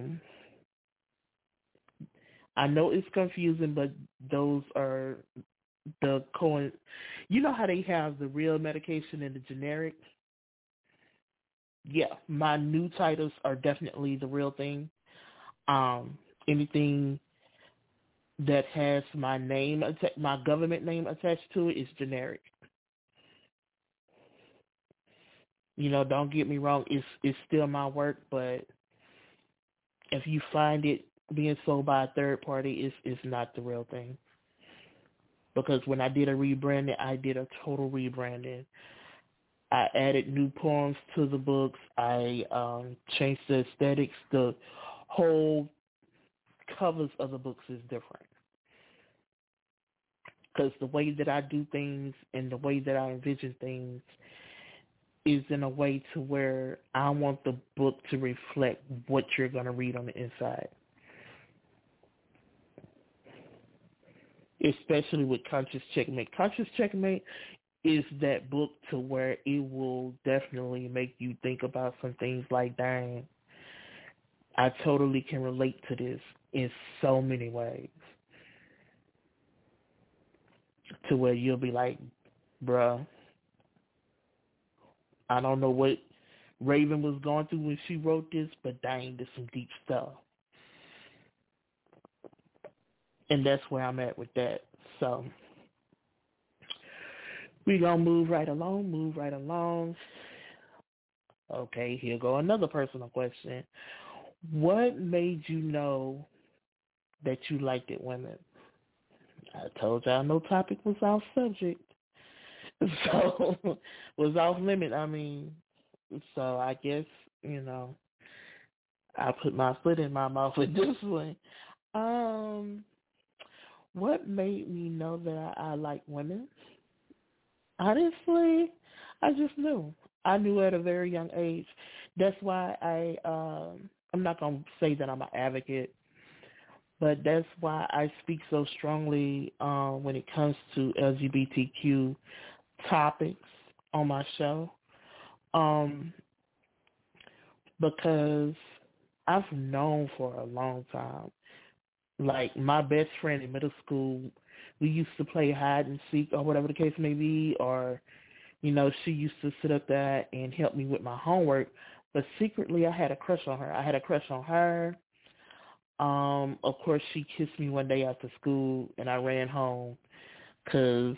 I know it's confusing, but those are the you know how they have the real medication and the generic? Yeah, my new titles are definitely the real thing. Anything that has my name, my government name attached to it is generic. You know, don't get me wrong, it's still my work, but if you find it being sold by a third party, it's not the real thing. Because when I did a rebranding, I did a total rebranding. I added new poems to the books. I changed the aesthetics. The whole covers of the books is different. Because the way that I do things and the way that I envision things is in a way to where I want the book to reflect what you're going to read on the inside. Especially with Conscious Checkmate. Conscious Checkmate is that book to where it will definitely make you think about some things like, dang, I totally can relate to this in so many ways. To where you'll be like, bruh, I don't know what Raven was going through when she wrote this, but dang, there's some deep stuff. And that's where I'm at with that. So we're going to move right along. Okay, here go another personal question. What made you know that you liked it women? I told y'all no topic was off subject. So, was off limit, I mean. So I guess, you know, I put my foot in my mouth with this one. What made me know that I like women? Honestly, I just knew. I knew at a very young age. That's why I'm not going to say that I'm an advocate, but that's why I speak so strongly when it comes to LGBTQ topics on my show. Because I've known for a long time. Like, my best friend in middle school, we used to play hide and seek or whatever the case may be, or, you know, she used to sit up there and help me with my homework. But secretly, I had a crush on her. Of course, she kissed me one day after school, and I ran home because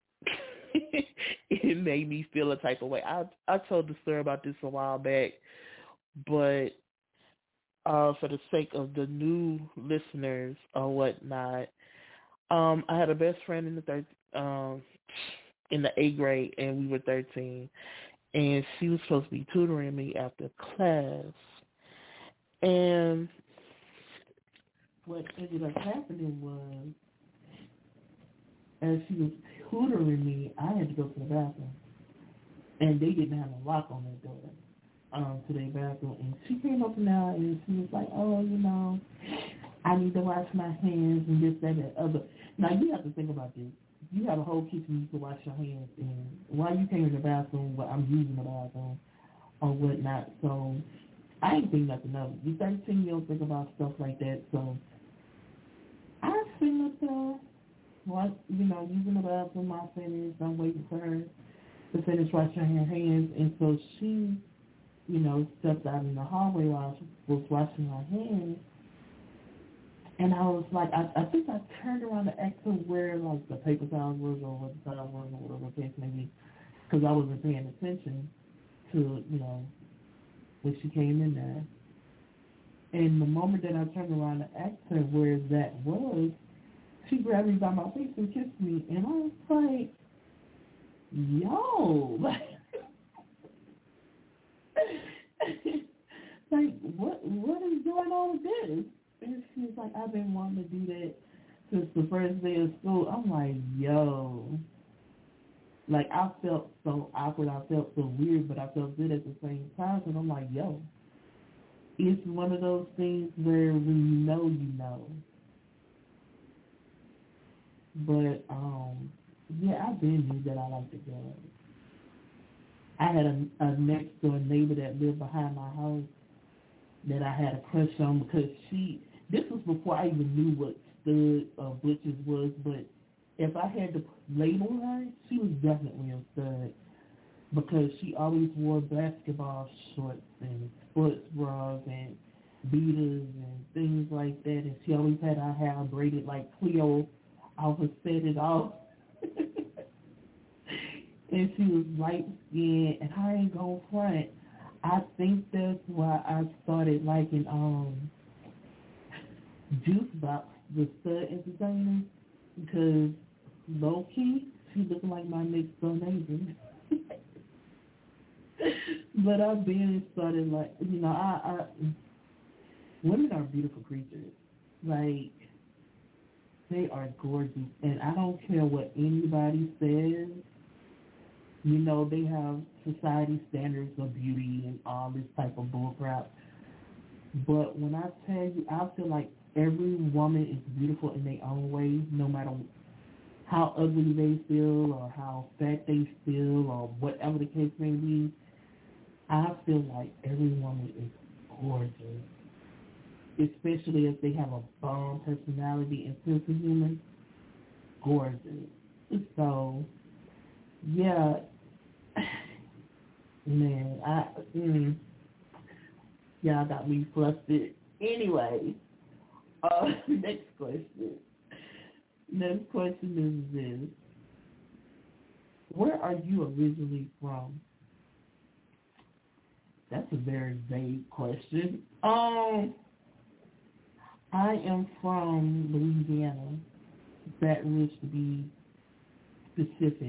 it made me feel a type of way. I told the story about this a while back, but for the sake of the new listeners or whatnot, I had a best friend in the 8th grade, and we were 13, and she was supposed to be tutoring me after class. And what ended up happening was, as she was tutoring me, I had to go to the bathroom, and they didn't have a lock on their door to their bathroom. And she came up now and she was like, oh, you know, I need to wash my hands and this, that, and other. Now, you have to think about this. You have a whole kitchen to wash your hands in. Why you came in the bathroom? Well, I'm using the bathroom or whatnot. So I ain't think nothing of it. You're 13, you don't think about stuff like that. So I sitting up there using the bathroom, I finished. I'm waiting for her to finish washing her hands. And so she, stepped out in the hallway while I was washing my hands. And I was like, I think I turned around to ask her where, like, the paper towels was or what the towels was or whatever the case may be, because I wasn't paying attention to, when she came in there. And the moment that I turned around to ask her where that was, she grabbed me by my face and kissed me. And I was like, yo, like, what is going on with this? And she was like, I've been wanting to do that since the first day of school. I'm like, yo. Like, I felt so awkward. I felt so weird, but I felt good at the same time. And I'm like, yo. It's one of those things where when you know. But, I did knew that I liked the girl. I had a next door neighbor that lived behind my house that I had a crush on because this was before I even knew what stud or butches was, but if I had to label her, she was definitely a stud because she always wore basketball shorts and sports bras and beaters and things like that, and she always had her hair braided like Cleo off of Set It Off. And she was light-skinned, and I ain't gonna front. I think that's why I started liking Juicebox, the stud entertainer, because low-key, she looked like my next door neighbor. But I've been started like, women are beautiful creatures. Like, they are gorgeous, and I don't care what anybody says. They have society standards of beauty and all this type of bullcrap. But when I tell you, I feel like every woman is beautiful in their own way, no matter how ugly they feel or how fat they feel or whatever the case may be. I feel like every woman is gorgeous, especially if they have a bomb personality and sense of humor. Gorgeous. So, yeah. Man, y'all got me flustered. Anyway, next question. Next question is this. Where are you originally from? That's a very vague question. I am from Louisiana, Baton Rouge to be specific.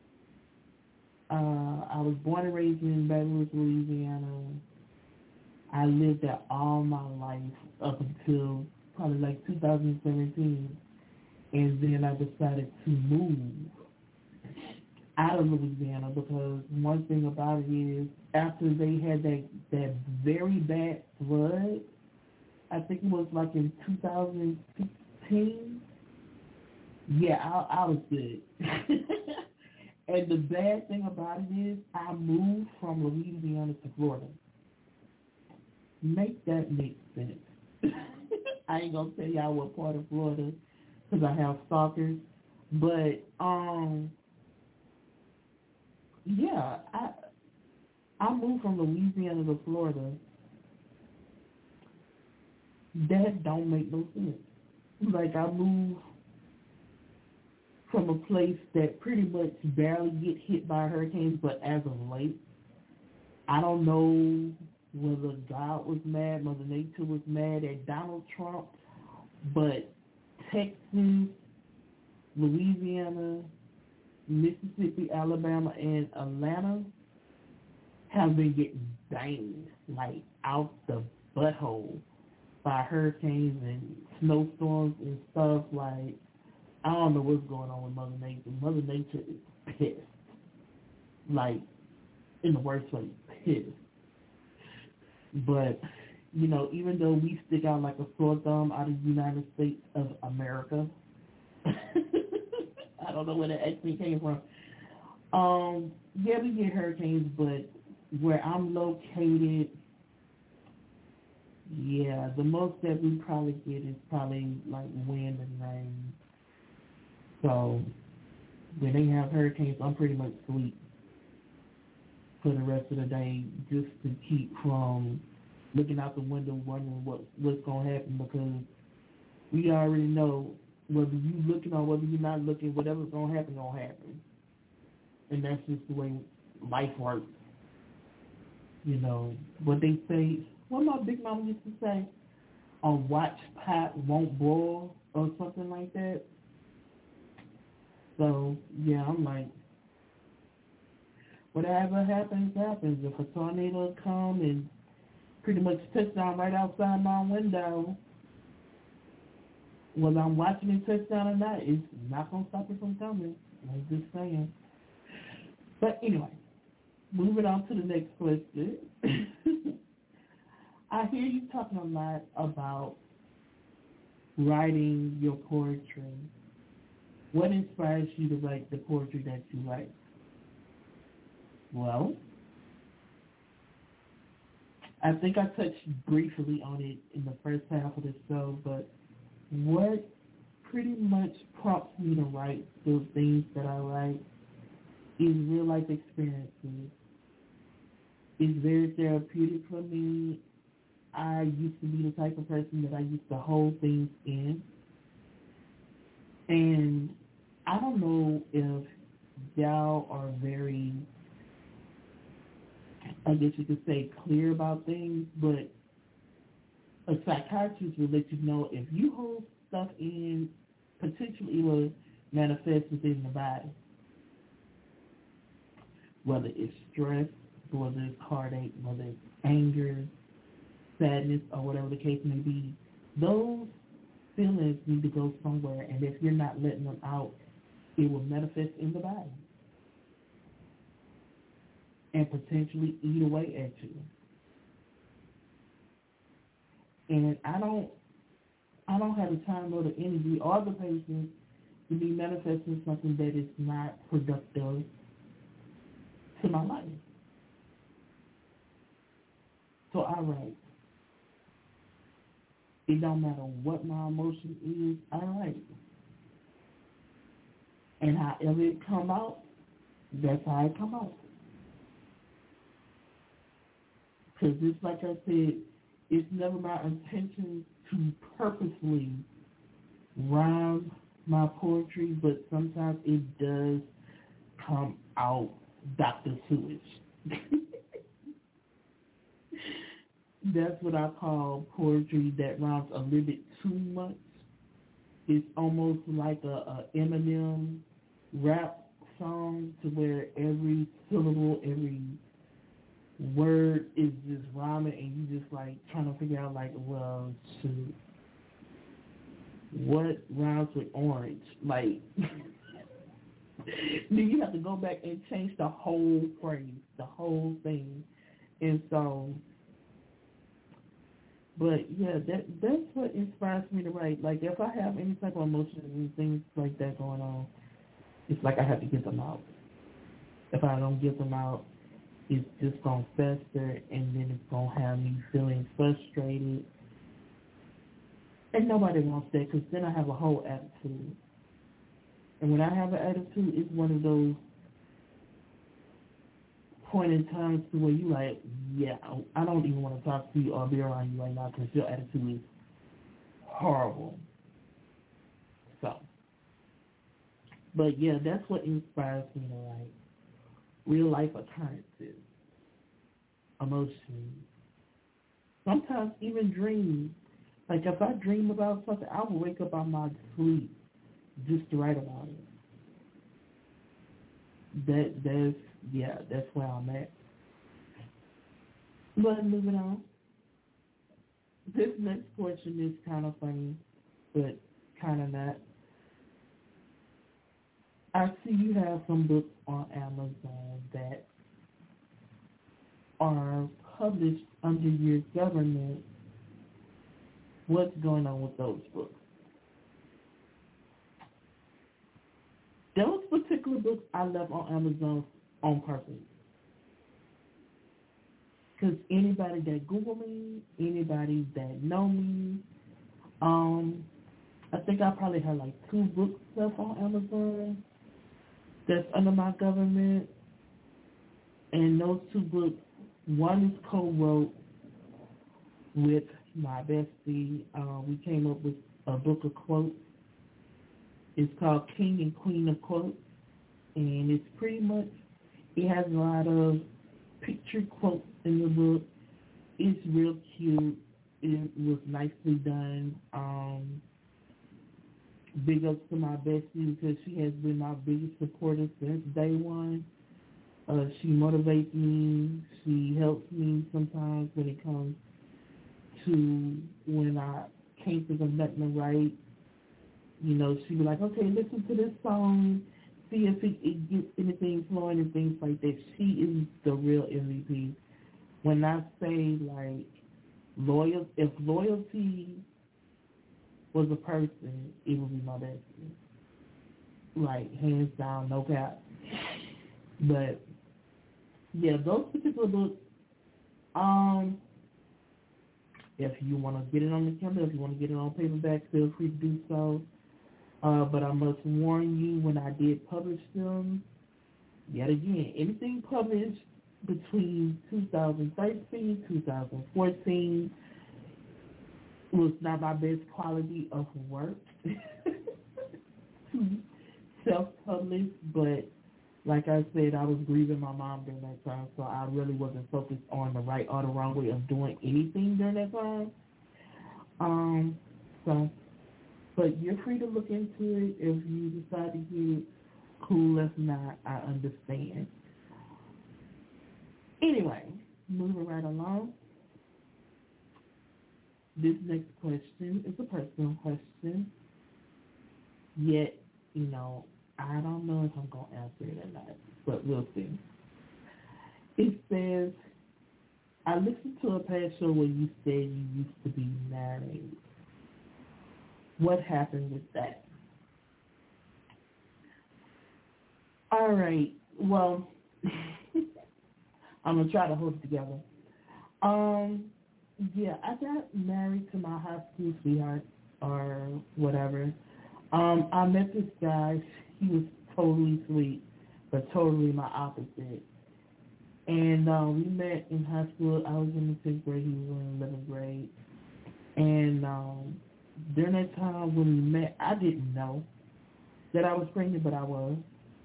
I was born and raised in Baton Rouge, Louisiana. I lived there all my life up until probably like 2017. And then I decided to move out of Louisiana because one thing about it is after they had that very bad flood, I think it was like in 2016, yeah, I was good. And the bad thing about it is I moved from Louisiana to Florida. Make that make sense. I ain't going to tell y'all what part of Florida because I have stalkers. But, yeah, I moved from Louisiana to Florida. That don't make no sense. Like, I moved from a place that pretty much barely get hit by hurricanes, but as of late, I don't know whether God was mad, Mother Nature was mad at Donald Trump, but Texas, Louisiana, Mississippi, Alabama, and Atlanta have been getting banged, like, out the butthole by hurricanes and snowstorms and stuff. Like, I don't know what's going on with Mother Nature. Mother Nature is pissed. Like, in the worst way, pissed. But, even though we stick out like a sore thumb out of the United States of America, I don't know where that accent came from. Yeah, we get hurricanes, but where I'm located, yeah, the most that we probably get is probably like wind and rain. So when they have hurricanes, I'm pretty much asleep for the rest of the day just to keep from looking out the window wondering what's going to happen, because we already know whether you looking or whether you're not looking, whatever's going to happen. And that's just the way life works. You know, what they say, what my big mama used to say, a watch pot won't boil or something like that. So, yeah, I'm like, whatever happens, happens. If a tornado come and pretty much touch down right outside my window, whether I'm watching it touch down or not, it's not going to stop it from coming. I'm just saying. But anyway, moving on to the next question. I hear you talking a lot about writing your poetry. What inspires you to write the poetry that you write? Well, I think I touched briefly on it in the first half of the show, but what pretty much prompts me to write those things that I write is real life experiences. It's very therapeutic for me. I used to be the type of person that I used to hold things in. And I don't know if y'all are very, I guess you could say, clear about things, but a psychiatrist will let you know if you hold stuff in, potentially it will manifest within the body. Whether it's stress, whether it's heartache, whether it's anger, sadness, or whatever the case may be, those feelings need to go somewhere, and if you're not letting them out, it will manifest in the body and potentially eat away at you. And I don't have the time or the energy or the patience to be manifesting something that is not productive to my life. So I write. It don't matter what my emotion is, I write. And however it come out, that's how it come out. Because just like I said, it's never my intention to purposely rhyme my poetry, but sometimes it does come out Dr. Sewage. That's what I call poetry that rhymes a little bit too much. It's almost like a Eminem rap song to where every syllable, every word is just rhyming, and you just like trying to figure out like, well, shoot, what rhymes with orange? Like, then you have to go back and change the whole phrase, the whole thing. And so, but yeah, that's what inspires me to write. Like, if I have any type of emotions and things like that going on, it's like I have to get them out. If I don't get them out, it's just going to fester, and then it's going to have me feeling frustrated. And nobody wants that, because then I have a whole attitude. And when I have an attitude, it's one of those point in times to where you like, yeah, I don't even want to talk to you or be around you right now because your attitude is horrible. So, but yeah, that's what inspires me to write. Real life occurrences, emotions, sometimes even dreams. Like if I dream about something, I will wake up out of my sleep just to write about it. That's where I'm at. But moving on. This next question is kind of funny, but kind of not. I see you have some books on Amazon that are published under your government. What's going on with those books? Those particular books I left on Amazon on purpose. Because anybody that Google me, anybody that know me, I think I probably have like 2 books left on Amazon that's under my government. And those 2 books, one is co-wrote with my bestie. We came up with a book of quotes. It's called King and Queen of Quotes. And it's pretty much, it has a lot of picture quotes in the book. It's real cute. It was nicely done. Big ups to my bestie because she has been my biggest supporter since day one. She motivates me. She helps me sometimes when it comes to when I can't think of nothing to write. You know, she be like, okay, listen to this song, see if it gets anything flowing and things like that. She is the real MVP. When I say, like, if loyalty was a person, it would be my bestie. Like, hands down, no cap. But, yeah, those particular books, if you want to get it on the Kindle, if you want to get it on paperback, feel free to do so. But I must warn you, when I did publish them, yet again, anything published between 2013, 2014 was not my best quality of work to self-publish, but like I said, I was grieving my mom during that time, so I really wasn't focused on the right or the wrong way of doing anything during that time. But you're free to look into it if you decide to get it. Cool, if not, I understand. Anyway, moving right along. This next question is a personal question. Yet, you know, I don't know if I'm going to answer it or not, but we'll see. It says, I listened to a past show where you said you used to be married. What happened with that? All right. Well, I'm going to try to hold it together. Yeah, I got married to my high school sweetheart or whatever. I met this guy. He was totally sweet, but totally my opposite. And we met in high school. I was in the 6th grade. He was in the 11th grade. And during that time when we met, I didn't know that I was pregnant, but I was.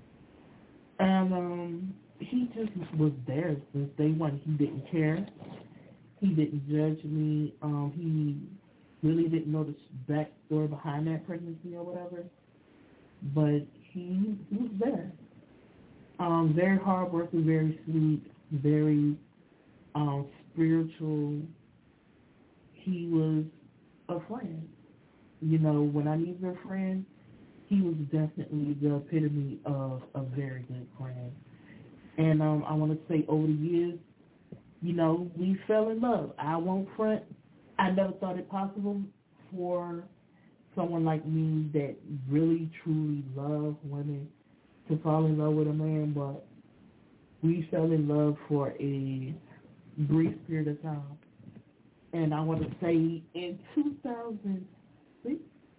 And he just was there since day one. He didn't care. He didn't judge me. He really didn't know the backstory behind that pregnancy or whatever. But he was there. Very hardworking, very sweet, very spiritual. He was a friend. You know, when I needed a friend, he was definitely the epitome of a very good friend. And I want to say over the years, you know, we fell in love. I won't front. I never thought it possible for someone like me that really, truly loved women to fall in love with a man, but we fell in love for a brief period of time. And I want to say in 2006,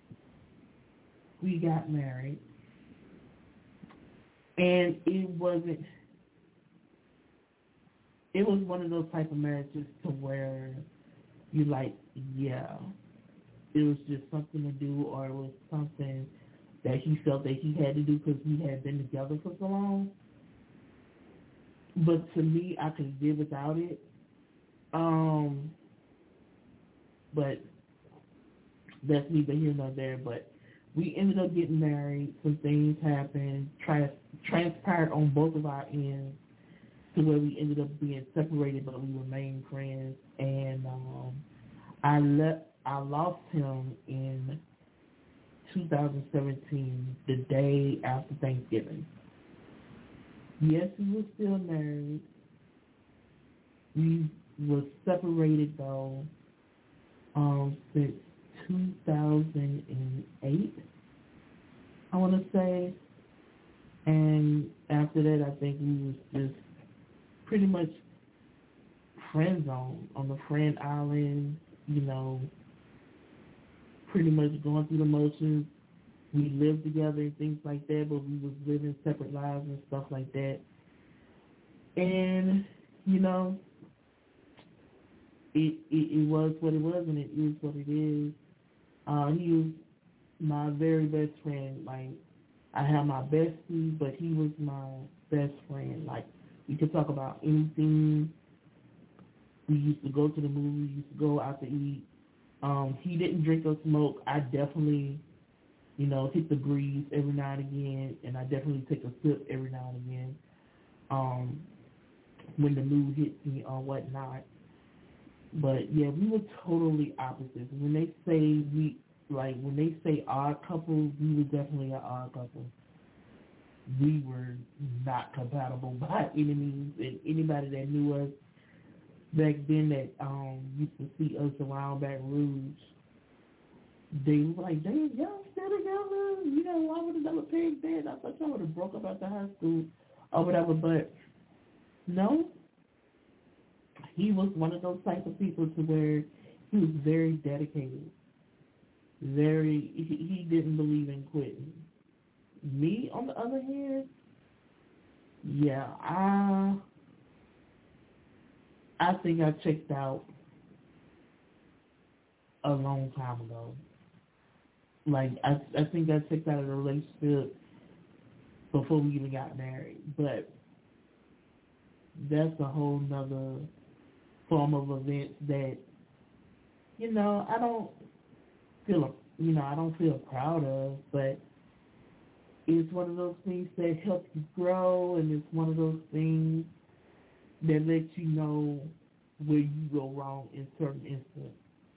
we got married. And it was one of those type of marriages to where you like, yeah, it was just something to do, or it was something that he felt that he had to do because we had been together for so long. But to me, I could live without it. But that's neither here nor there. But we ended up getting married. Some things happened, transpired on both of our ends, to where we ended up being separated, but we remained friends. And I lost him in 2017, the day after Thanksgiving. Yes, we were still married. We were separated, though, since 2008, I want to say. And after that, I think we was just pretty much friend zone on the friend island, you know, pretty much going through the motions. We lived together and things like that, but we was living separate lives and stuff like that. And, you know, it was what it was, and it is what it is. He was my very best friend. Like, I have my bestie, but he was my best friend. Like, we could talk about anything. We used to go to the movies, used to go out to eat. He didn't drink or smoke. I definitely, you know, hit the breeze every now and again, and I definitely take a sip every now and again when the mood hits me or whatnot. But, yeah, we were totally opposites. When they say odd couple, we were definitely an odd couple. We were not compatible by any means, and anybody that knew us back then that used to see us around Baton Rouge, they were like, "Dang, y'all still together? You know, why would have never pegged that? I thought y'all would have broke up after high school or whatever." But no, he was one of those type of people to where he was very dedicated. He didn't believe in quitting. Me, on the other hand, yeah, I think I checked out a long time ago. Like, I think I checked out of a relationship before we even got married. But that's a whole nother form of events that, you know, I don't feel proud of, but it's one of those things that help you grow, and it's one of those things that lets you know where you go wrong in certain instances.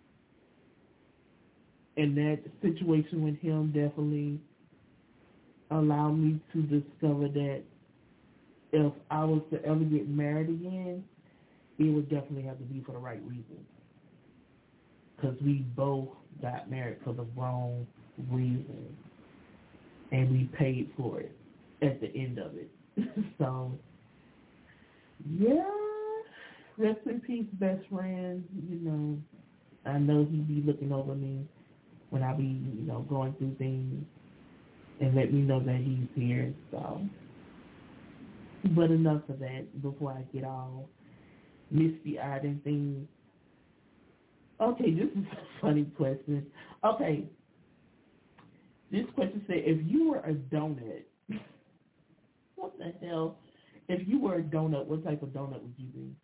And that situation with him definitely allowed me to discover that if I was to ever get married again, it would definitely have to be for the right reason. Because we both got married for the wrong reason, and we paid for it at the end of it. So, yeah, rest in peace, best friend. You know, I know he'd be looking over me when I be, you know, going through things, and let me know that he's here. So, but enough of that before I get all misty-eyed and things. Okay, this is a funny question. Okay, this question said, if you were a donut, what the hell? If you were a donut, what type of donut would you be?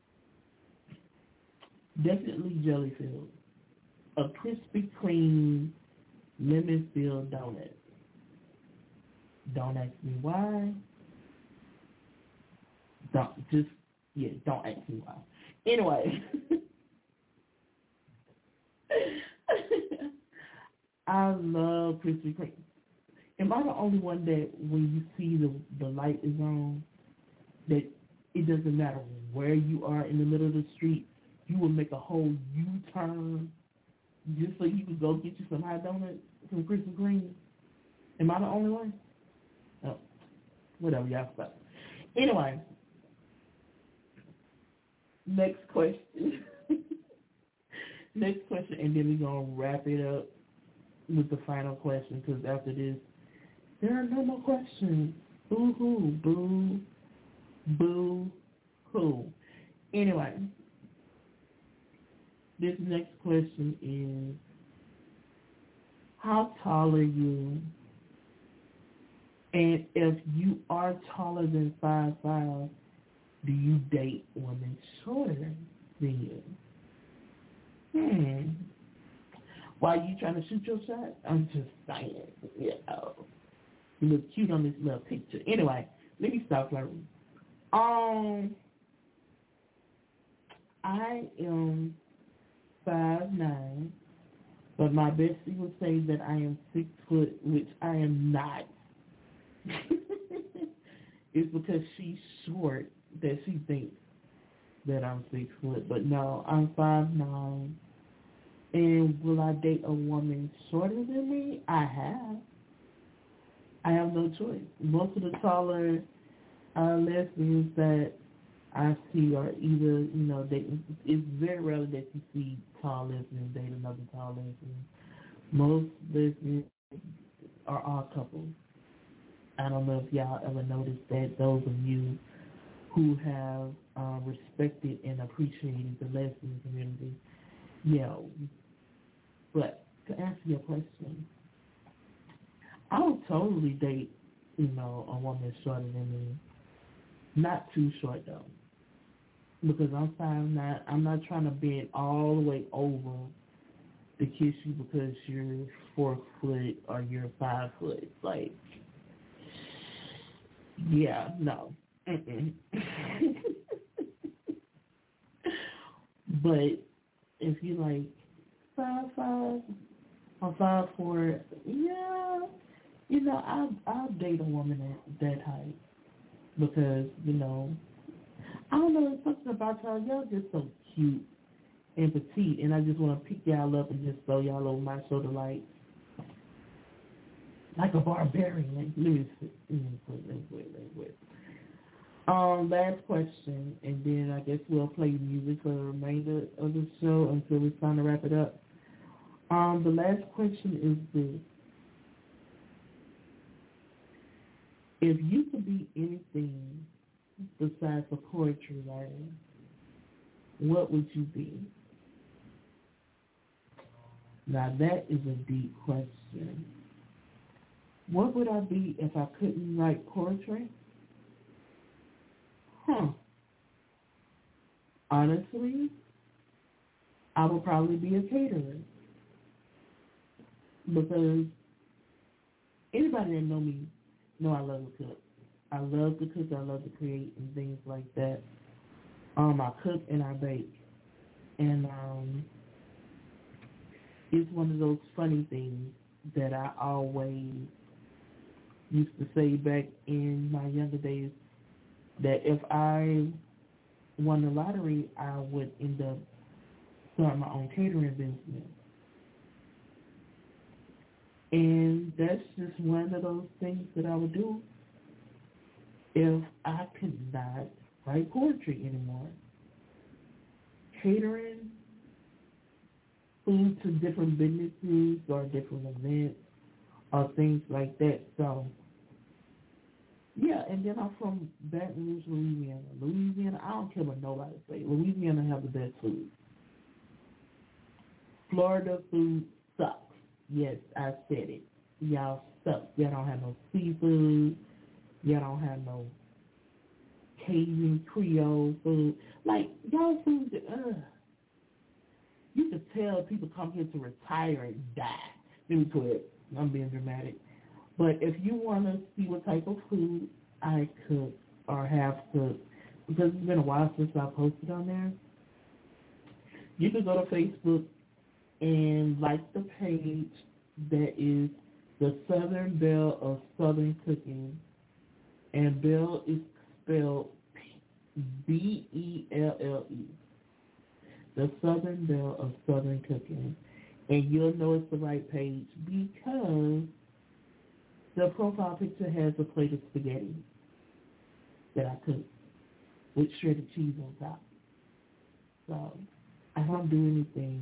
Definitely jelly-filled. A Krispy Kreme lemon-filled donut. Don't ask me why. Don't ask me why. Anyway. I love Krispy Kreme. Am I the only one that when you see the light is on, that it doesn't matter where you are in the middle of the street, you will make a whole U-turn just so you can go get you some hot donuts from Krispy Kreme? Am I the only one? Oh, whatever, y'all stop. Anyway, next question. Next question, and then we're going to wrap it up with the final question, because after this, there are no more questions. Boo-hoo, boo, boo-hoo. Anyway, this next question is, how tall are you? And if you are taller than 5'5", do you date women shorter than you? Why are you trying to shoot your shot? I'm just saying. Yeah. You look cute on this little picture. Anyway, let me stop flirting. I am 5'9", but my bestie would say that I am 6 foot, which I am not. It's because she's short that she thinks that I'm 6 foot. But no, I'm 5'9". And will I date a woman shorter than me? I have no choice. Most of the taller lesbians that I see are either, you know, dating. It's very rare that you see tall lesbians date another tall lesbian. Most lesbians are all couples. I don't know if y'all ever noticed that. Those of you who have respected and appreciated the lesbian community, yeah. But to answer your question, I would totally date, a woman shorter than me. Not too short though, because I'm not trying to bend all the way over to kiss you because you're 4 foot or you're 5 foot. Like, yeah, no. But if you like 5'5" or 5'4", yeah, I'll date a woman at that height because I don't know, there's something about y'all just so cute and petite, and I just want to pick y'all up and just throw y'all over my shoulder like a barbarian. Let me wait. Last question, and then I guess we'll play music for the remainder of the show until it's time to wrap it up. The last question is this. If you could be anything besides a poetry writer, what would you be? Now that is a deep question. What would I be if I couldn't write poetry? Honestly, I would probably be a caterer. Because anybody that know me know I love to cook. I love to cook, I love to create and things like that. I cook and I bake. And it's one of those funny things that I always used to say back in my younger days, that if I won the lottery, I would end up starting my own catering business. And that's just one of those things that I would do if I could not write poetry anymore. Catering food to different businesses or different events or things like that. So, yeah, and then I'm from Baton Rouge, Louisiana. I don't care what nobody say. Louisiana have the best food. Florida food sucks. Yes, I said it. Y'all suck. Y'all don't have no seafood. Y'all don't have no Cajun Creole food. Like, y'all food, you could tell people come here to retire and die. Let me quit. I'm being dramatic. But if you want to see what type of food I cook or have cooked, because it's been a while since I posted on there, you can go to Facebook and like the page that is the Southern Belle of Southern Cooking, and Belle is spelled Belle. The Southern Belle of Southern Cooking, and you'll know it's the right page because the profile picture has a plate of spaghetti that I cook with shredded cheese on top. So I don't do anything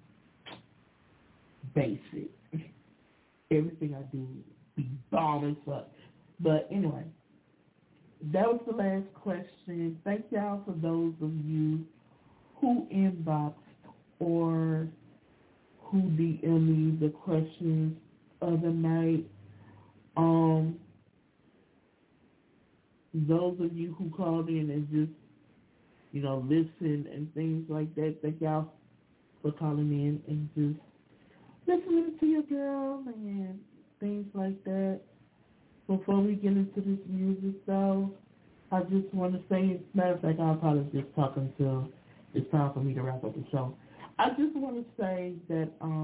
basic. Everything I do be bomb as fuck. But anyway, that was the last question. Thank y'all for those of you who inboxed or who DM me the questions of the night. Those of you who called in and just, listen and things like that, thank y'all for calling in and just listening to your girl and things like that. Before we get into this music, though, I just want to say, as a matter of fact, I'll probably just talk until it's time for me to wrap up the show. I just want to say that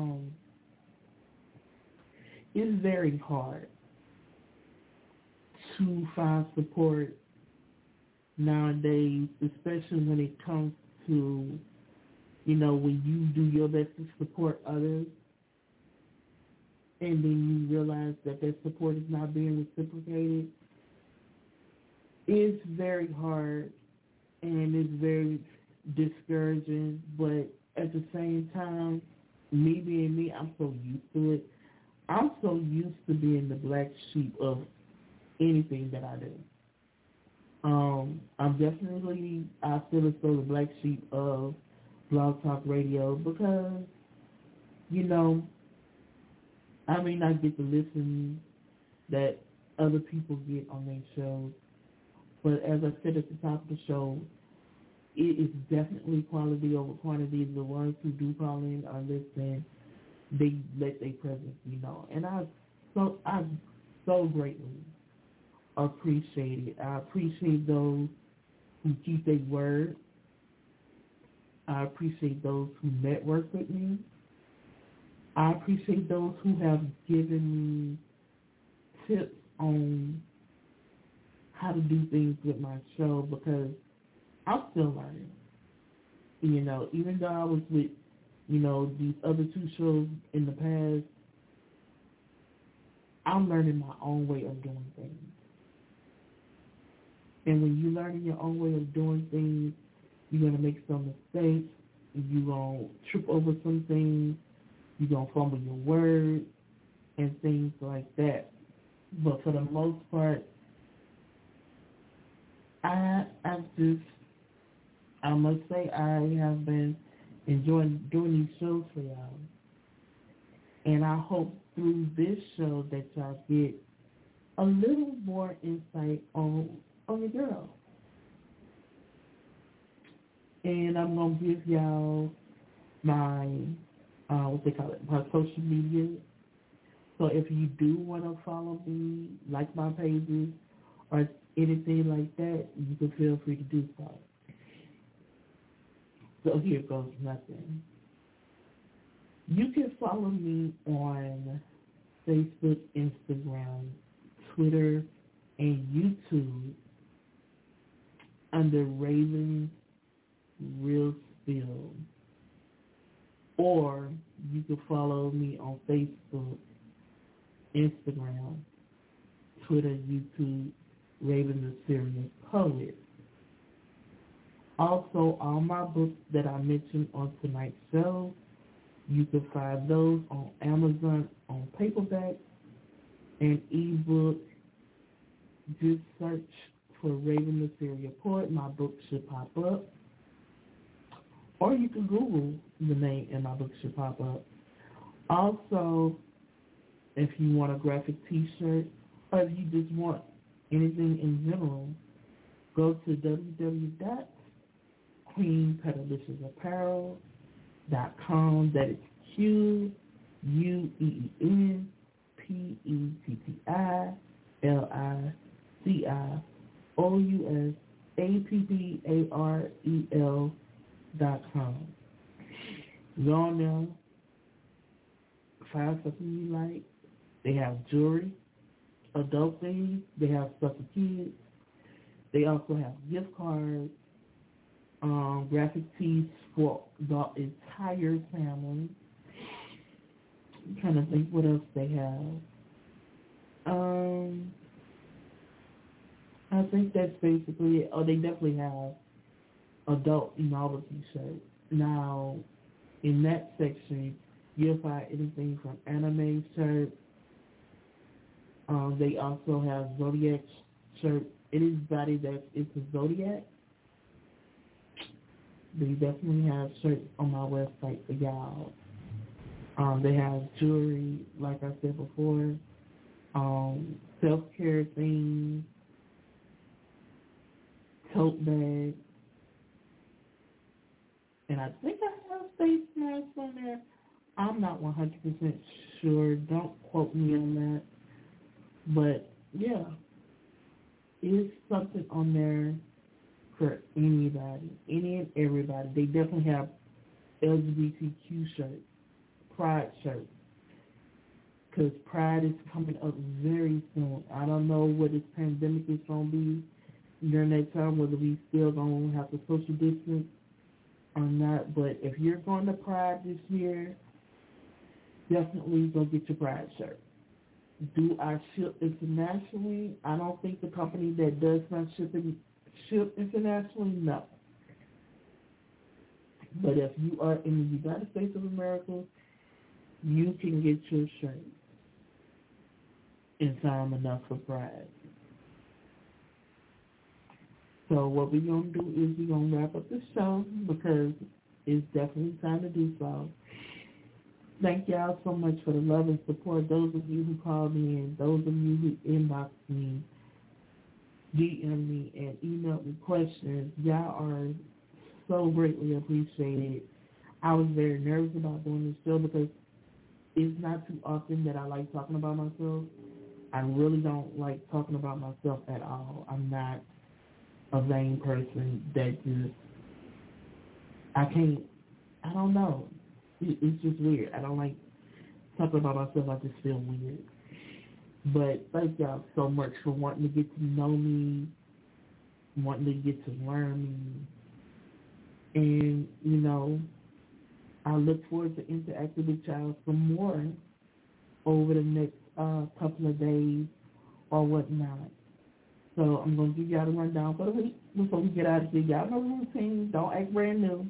it's very hard to find support nowadays, especially when it comes to, when you do your best to support others and then you realize that that support is not being reciprocated. It's very hard and it's very discouraging, but at the same time, me being me, I'm so used to it. I'm so used to being the black sheep of anything that I do. I'm definitely, I feel as though the black sheep of Blog Talk Radio because, you know, I may not get to listen that other people get on their shows, but as I said at the top of the show, it is definitely quality over quantity. The ones who do call in or listen, they let their presence be known. And I so greatly appreciate it. I appreciate those who keep their word. I appreciate those who network with me. I appreciate those who have given me tips on how to do things with my show because I'm still learning. You know, even though I was with, you know, these other two shows in the past, I'm learning my own way of doing things. And when you're learning your own way of doing things, you're going to make some mistakes. You're going to trip over some things. You're going to fumble your words and things like that. But for the most part, I must say I have been enjoying doing these shows for y'all. And I hope through this show that y'all get a little more insight on your girl. And I'm going to give y'all my, my social media. So if you do want to follow me, like my pages, or anything like that, you can feel free to do so. So here goes nothing. You can follow me on Facebook, Instagram, Twitter, and YouTube under Raven Real Spill. Or you can follow me on Facebook, Instagram, Twitter, YouTube, Raven the Serious Poet. Also, all my books that I mentioned on tonight's show, you can find those on Amazon on paperback and ebook. Just search for Raven the Serious Poet. My book should pop up. Or you can Google the name and my book should pop up. Also, if you want a graphic t-shirt or if you just want anything in general, go to www.queenpetalicious.apparel.com. That is QUEENPetaliciousaparel.com. Go on there, find something you like. They have jewelry, adult things. They have stuff for kids. They also have gift cards, graphic tees for the entire family. I'm trying to think what else they have. I think that's basically it. Oh, they definitely have adult novelty shirts. Now, in that section, you'll find anything from anime shirts. They also have Zodiac shirts. Anybody that is a Zodiac, they definitely have shirts on my website for y'all. They have jewelry, like I said before, self-care things, tote bags, and I think I have face masks on there. I'm not 100% sure. Don't quote me on that. But, yeah, it's something on there for anybody, any and everybody. They definitely have LGBTQ shirts, Pride shirts, because Pride is coming up very soon. I don't know what this pandemic is going to be during that time, whether we still going to have to social distance or not. But if you're going to Pride this year, definitely go get your Pride shirt. Do I ship internationally? I don't think the company that does not ship internationally, no. But if you are in the United States of America you can get your shirt in time enough for Pride. So what we're going to do is we're going to wrap up the show because it's definitely time to do so. Thank y'all so much for the love and support. Those of you who called me in, those of you who inboxed me, DM me, and emailed me questions, y'all are so greatly appreciated. I was very nervous about doing this show because it's not too often that I like talking about myself. I really don't like talking about myself at all. I'm not a vain person that just, I don't know. It's just weird. I don't like talking about myself. I just feel weird. But thank y'all so much for wanting to get to know me, wanting to get to learn me. And, you know, I look forward to interacting with y'all some more over the next couple of days or whatnot. So I'm going to give y'all the rundown for the week before we get out of here. Y'all know the routine. Don't act brand new.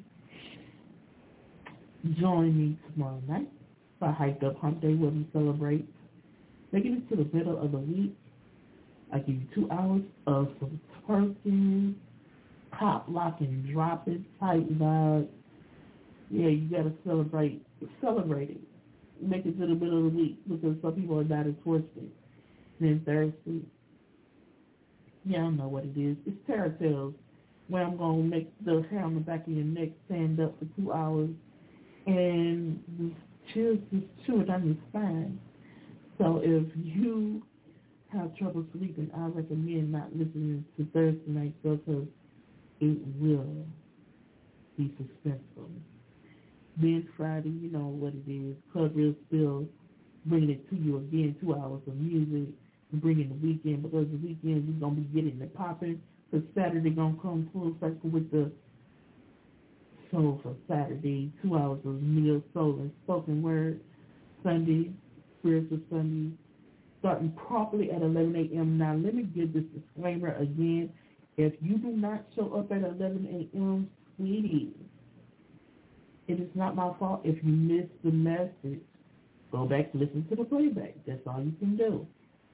Join me tomorrow night for Hyped Up Hump Day where we celebrate. Making it to the middle of the week. I give you 2 hours of some twerking, pop, lock, and drop it type vibe. Yeah, you got to celebrate it. Make it to the middle of the week because some people are not as twisted. Then Thursday, y'all know what it is. It's Terror Tales, where I'm going to make the hair on the back of your neck stand up for 2 hours. And just chew it on your spine. So if you have trouble sleeping, I recommend not listening to Thursday night show because it will be suspenseful. Then Friday, you know what it is. Club Real Spill, bringing it to you again, 2 hours of music, bringing the weekend because the weekend we're going to be getting it popping. Because Saturday going to come full circle with the Soul for Saturday, 2 hours of Neil Soul and spoken word. Sunday, Spiritual Sunday, starting properly at 11 a.m. Now, let me give this disclaimer again. If you do not show up at 11 a.m., sweetie, it is not my fault if you miss the message. Go back, listen to the playback. That's all you can do.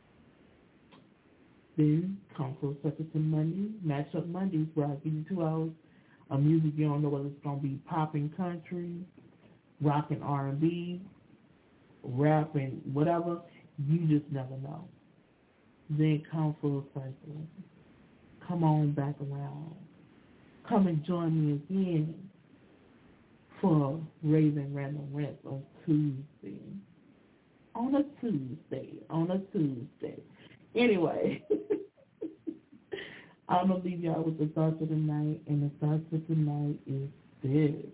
Then, Console Circuits and Monday, Matchup Mondays, where I give you 2 hours of music. You don't know whether it's going to be popping country, rock and R&B, rap and whatever. You just never know. Then come full circle. Come on back around. Come and join me again for Raven Random Rants on Tuesday. On a Tuesday. Anyway, I'm going to leave y'all with the thoughts of the night, and the thoughts of the night is this.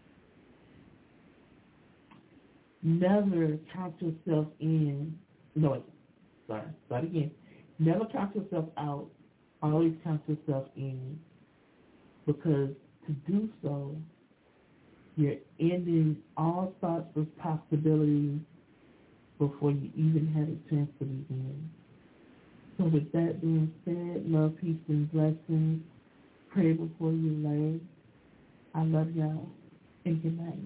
Never count yourself in. No, wait. Sorry. Start again. Never count yourself out. Always count yourself in. Because to do so, you're ending all thoughts of possibilities before you even had a chance to begin. So with that being said, love, peace, and blessings. Pray before you lay. I love y'all. And good night.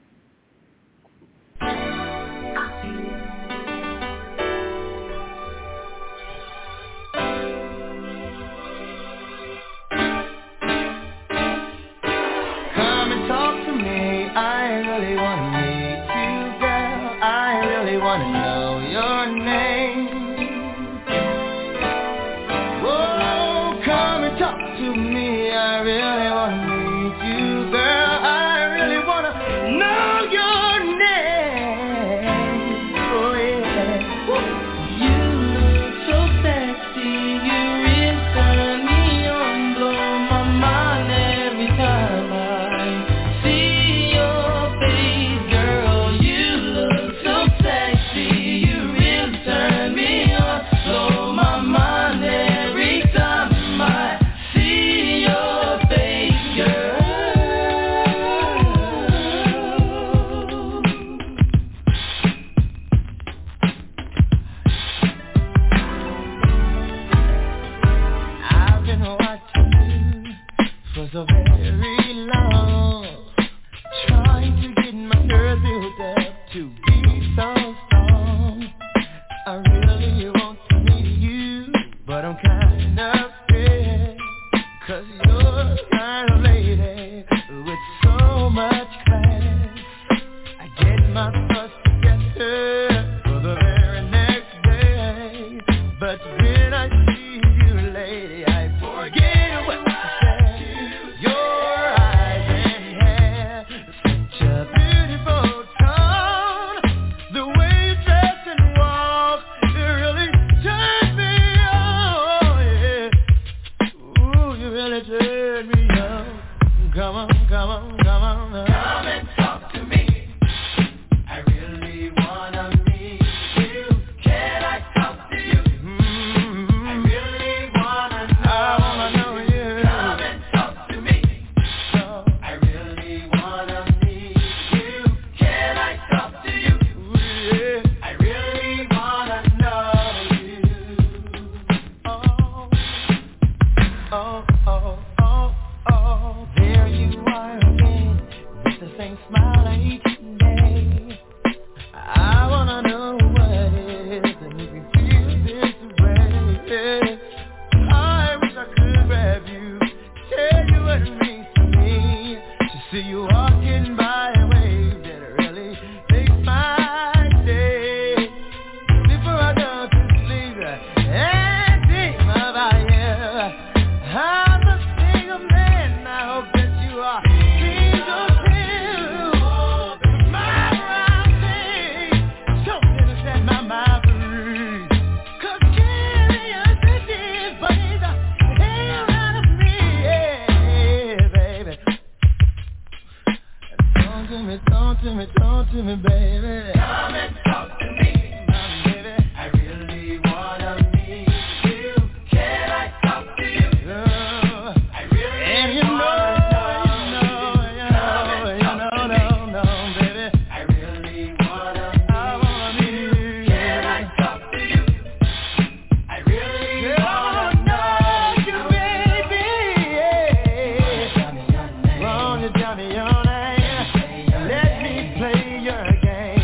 Come and talk to me. I really want to meet you, girl. I really want to know your name. Oh, come and talk to me. I really want to meet you, girl. I really want to know your name. Oh, yeah. You look so sexy. You really turn me on, blow my mind every time I see your face, girl. You look so sexy. You really turn me on, blow my mind every time I see your face, girl. I've been watching you for so very long, trying to get my nerves built up to be 'cause you're the kind of lady with so much class. I get my thoughts together for the very next day, but when I see you, lady, I forget what to say. Your eyes and hair, such a beautiful tone. The way you dress and walk, it really turns me on, yeah. Ooh, you really turn me on. Come on, come on, come on. Come and talk to me. I really wanna meet you. Can I talk to you? I really wanna know. I wanna know you. Come and talk to me. I really wanna meet you. Can I talk to you? I really wanna know you. Oh, there you are again, with the same smile each day. I wanna know what it is that makes me feel this way. I wish I could grab you, tell you what it means to me, to see you walking by a wave that really makes my day. Before I go to sleep and dream about you, I'm a single man, I hope that you are single too. My rising, something to set my mind free. 'Cause curiosity plays the hell out of me, yeah, baby. Talk to me, talk to me, talk to me, baby. Come and talk to me, my baby. I really wanna meet you. Can I talk to you? I really and you know, baby. I really wanna meet you. Can I talk to you? I really wanna know you, baby. Won't you tell me your name? Let me play your game.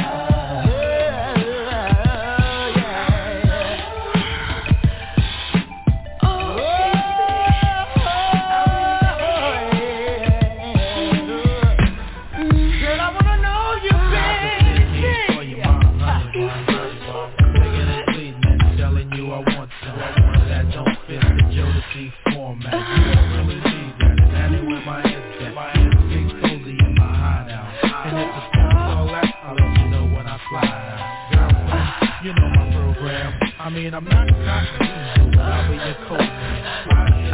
Girl, I wanna know you, baby. Making it bleed, man, telling you I want some. That don't fit the Jodeci format. You don't really need that. Standing with my head set. My instinct cozy in my hideout. And if the storm's all that, I'll let you know when I fly out. Girlfriend, you know my program. I mean, I'm not usual, but I'll be your co-man.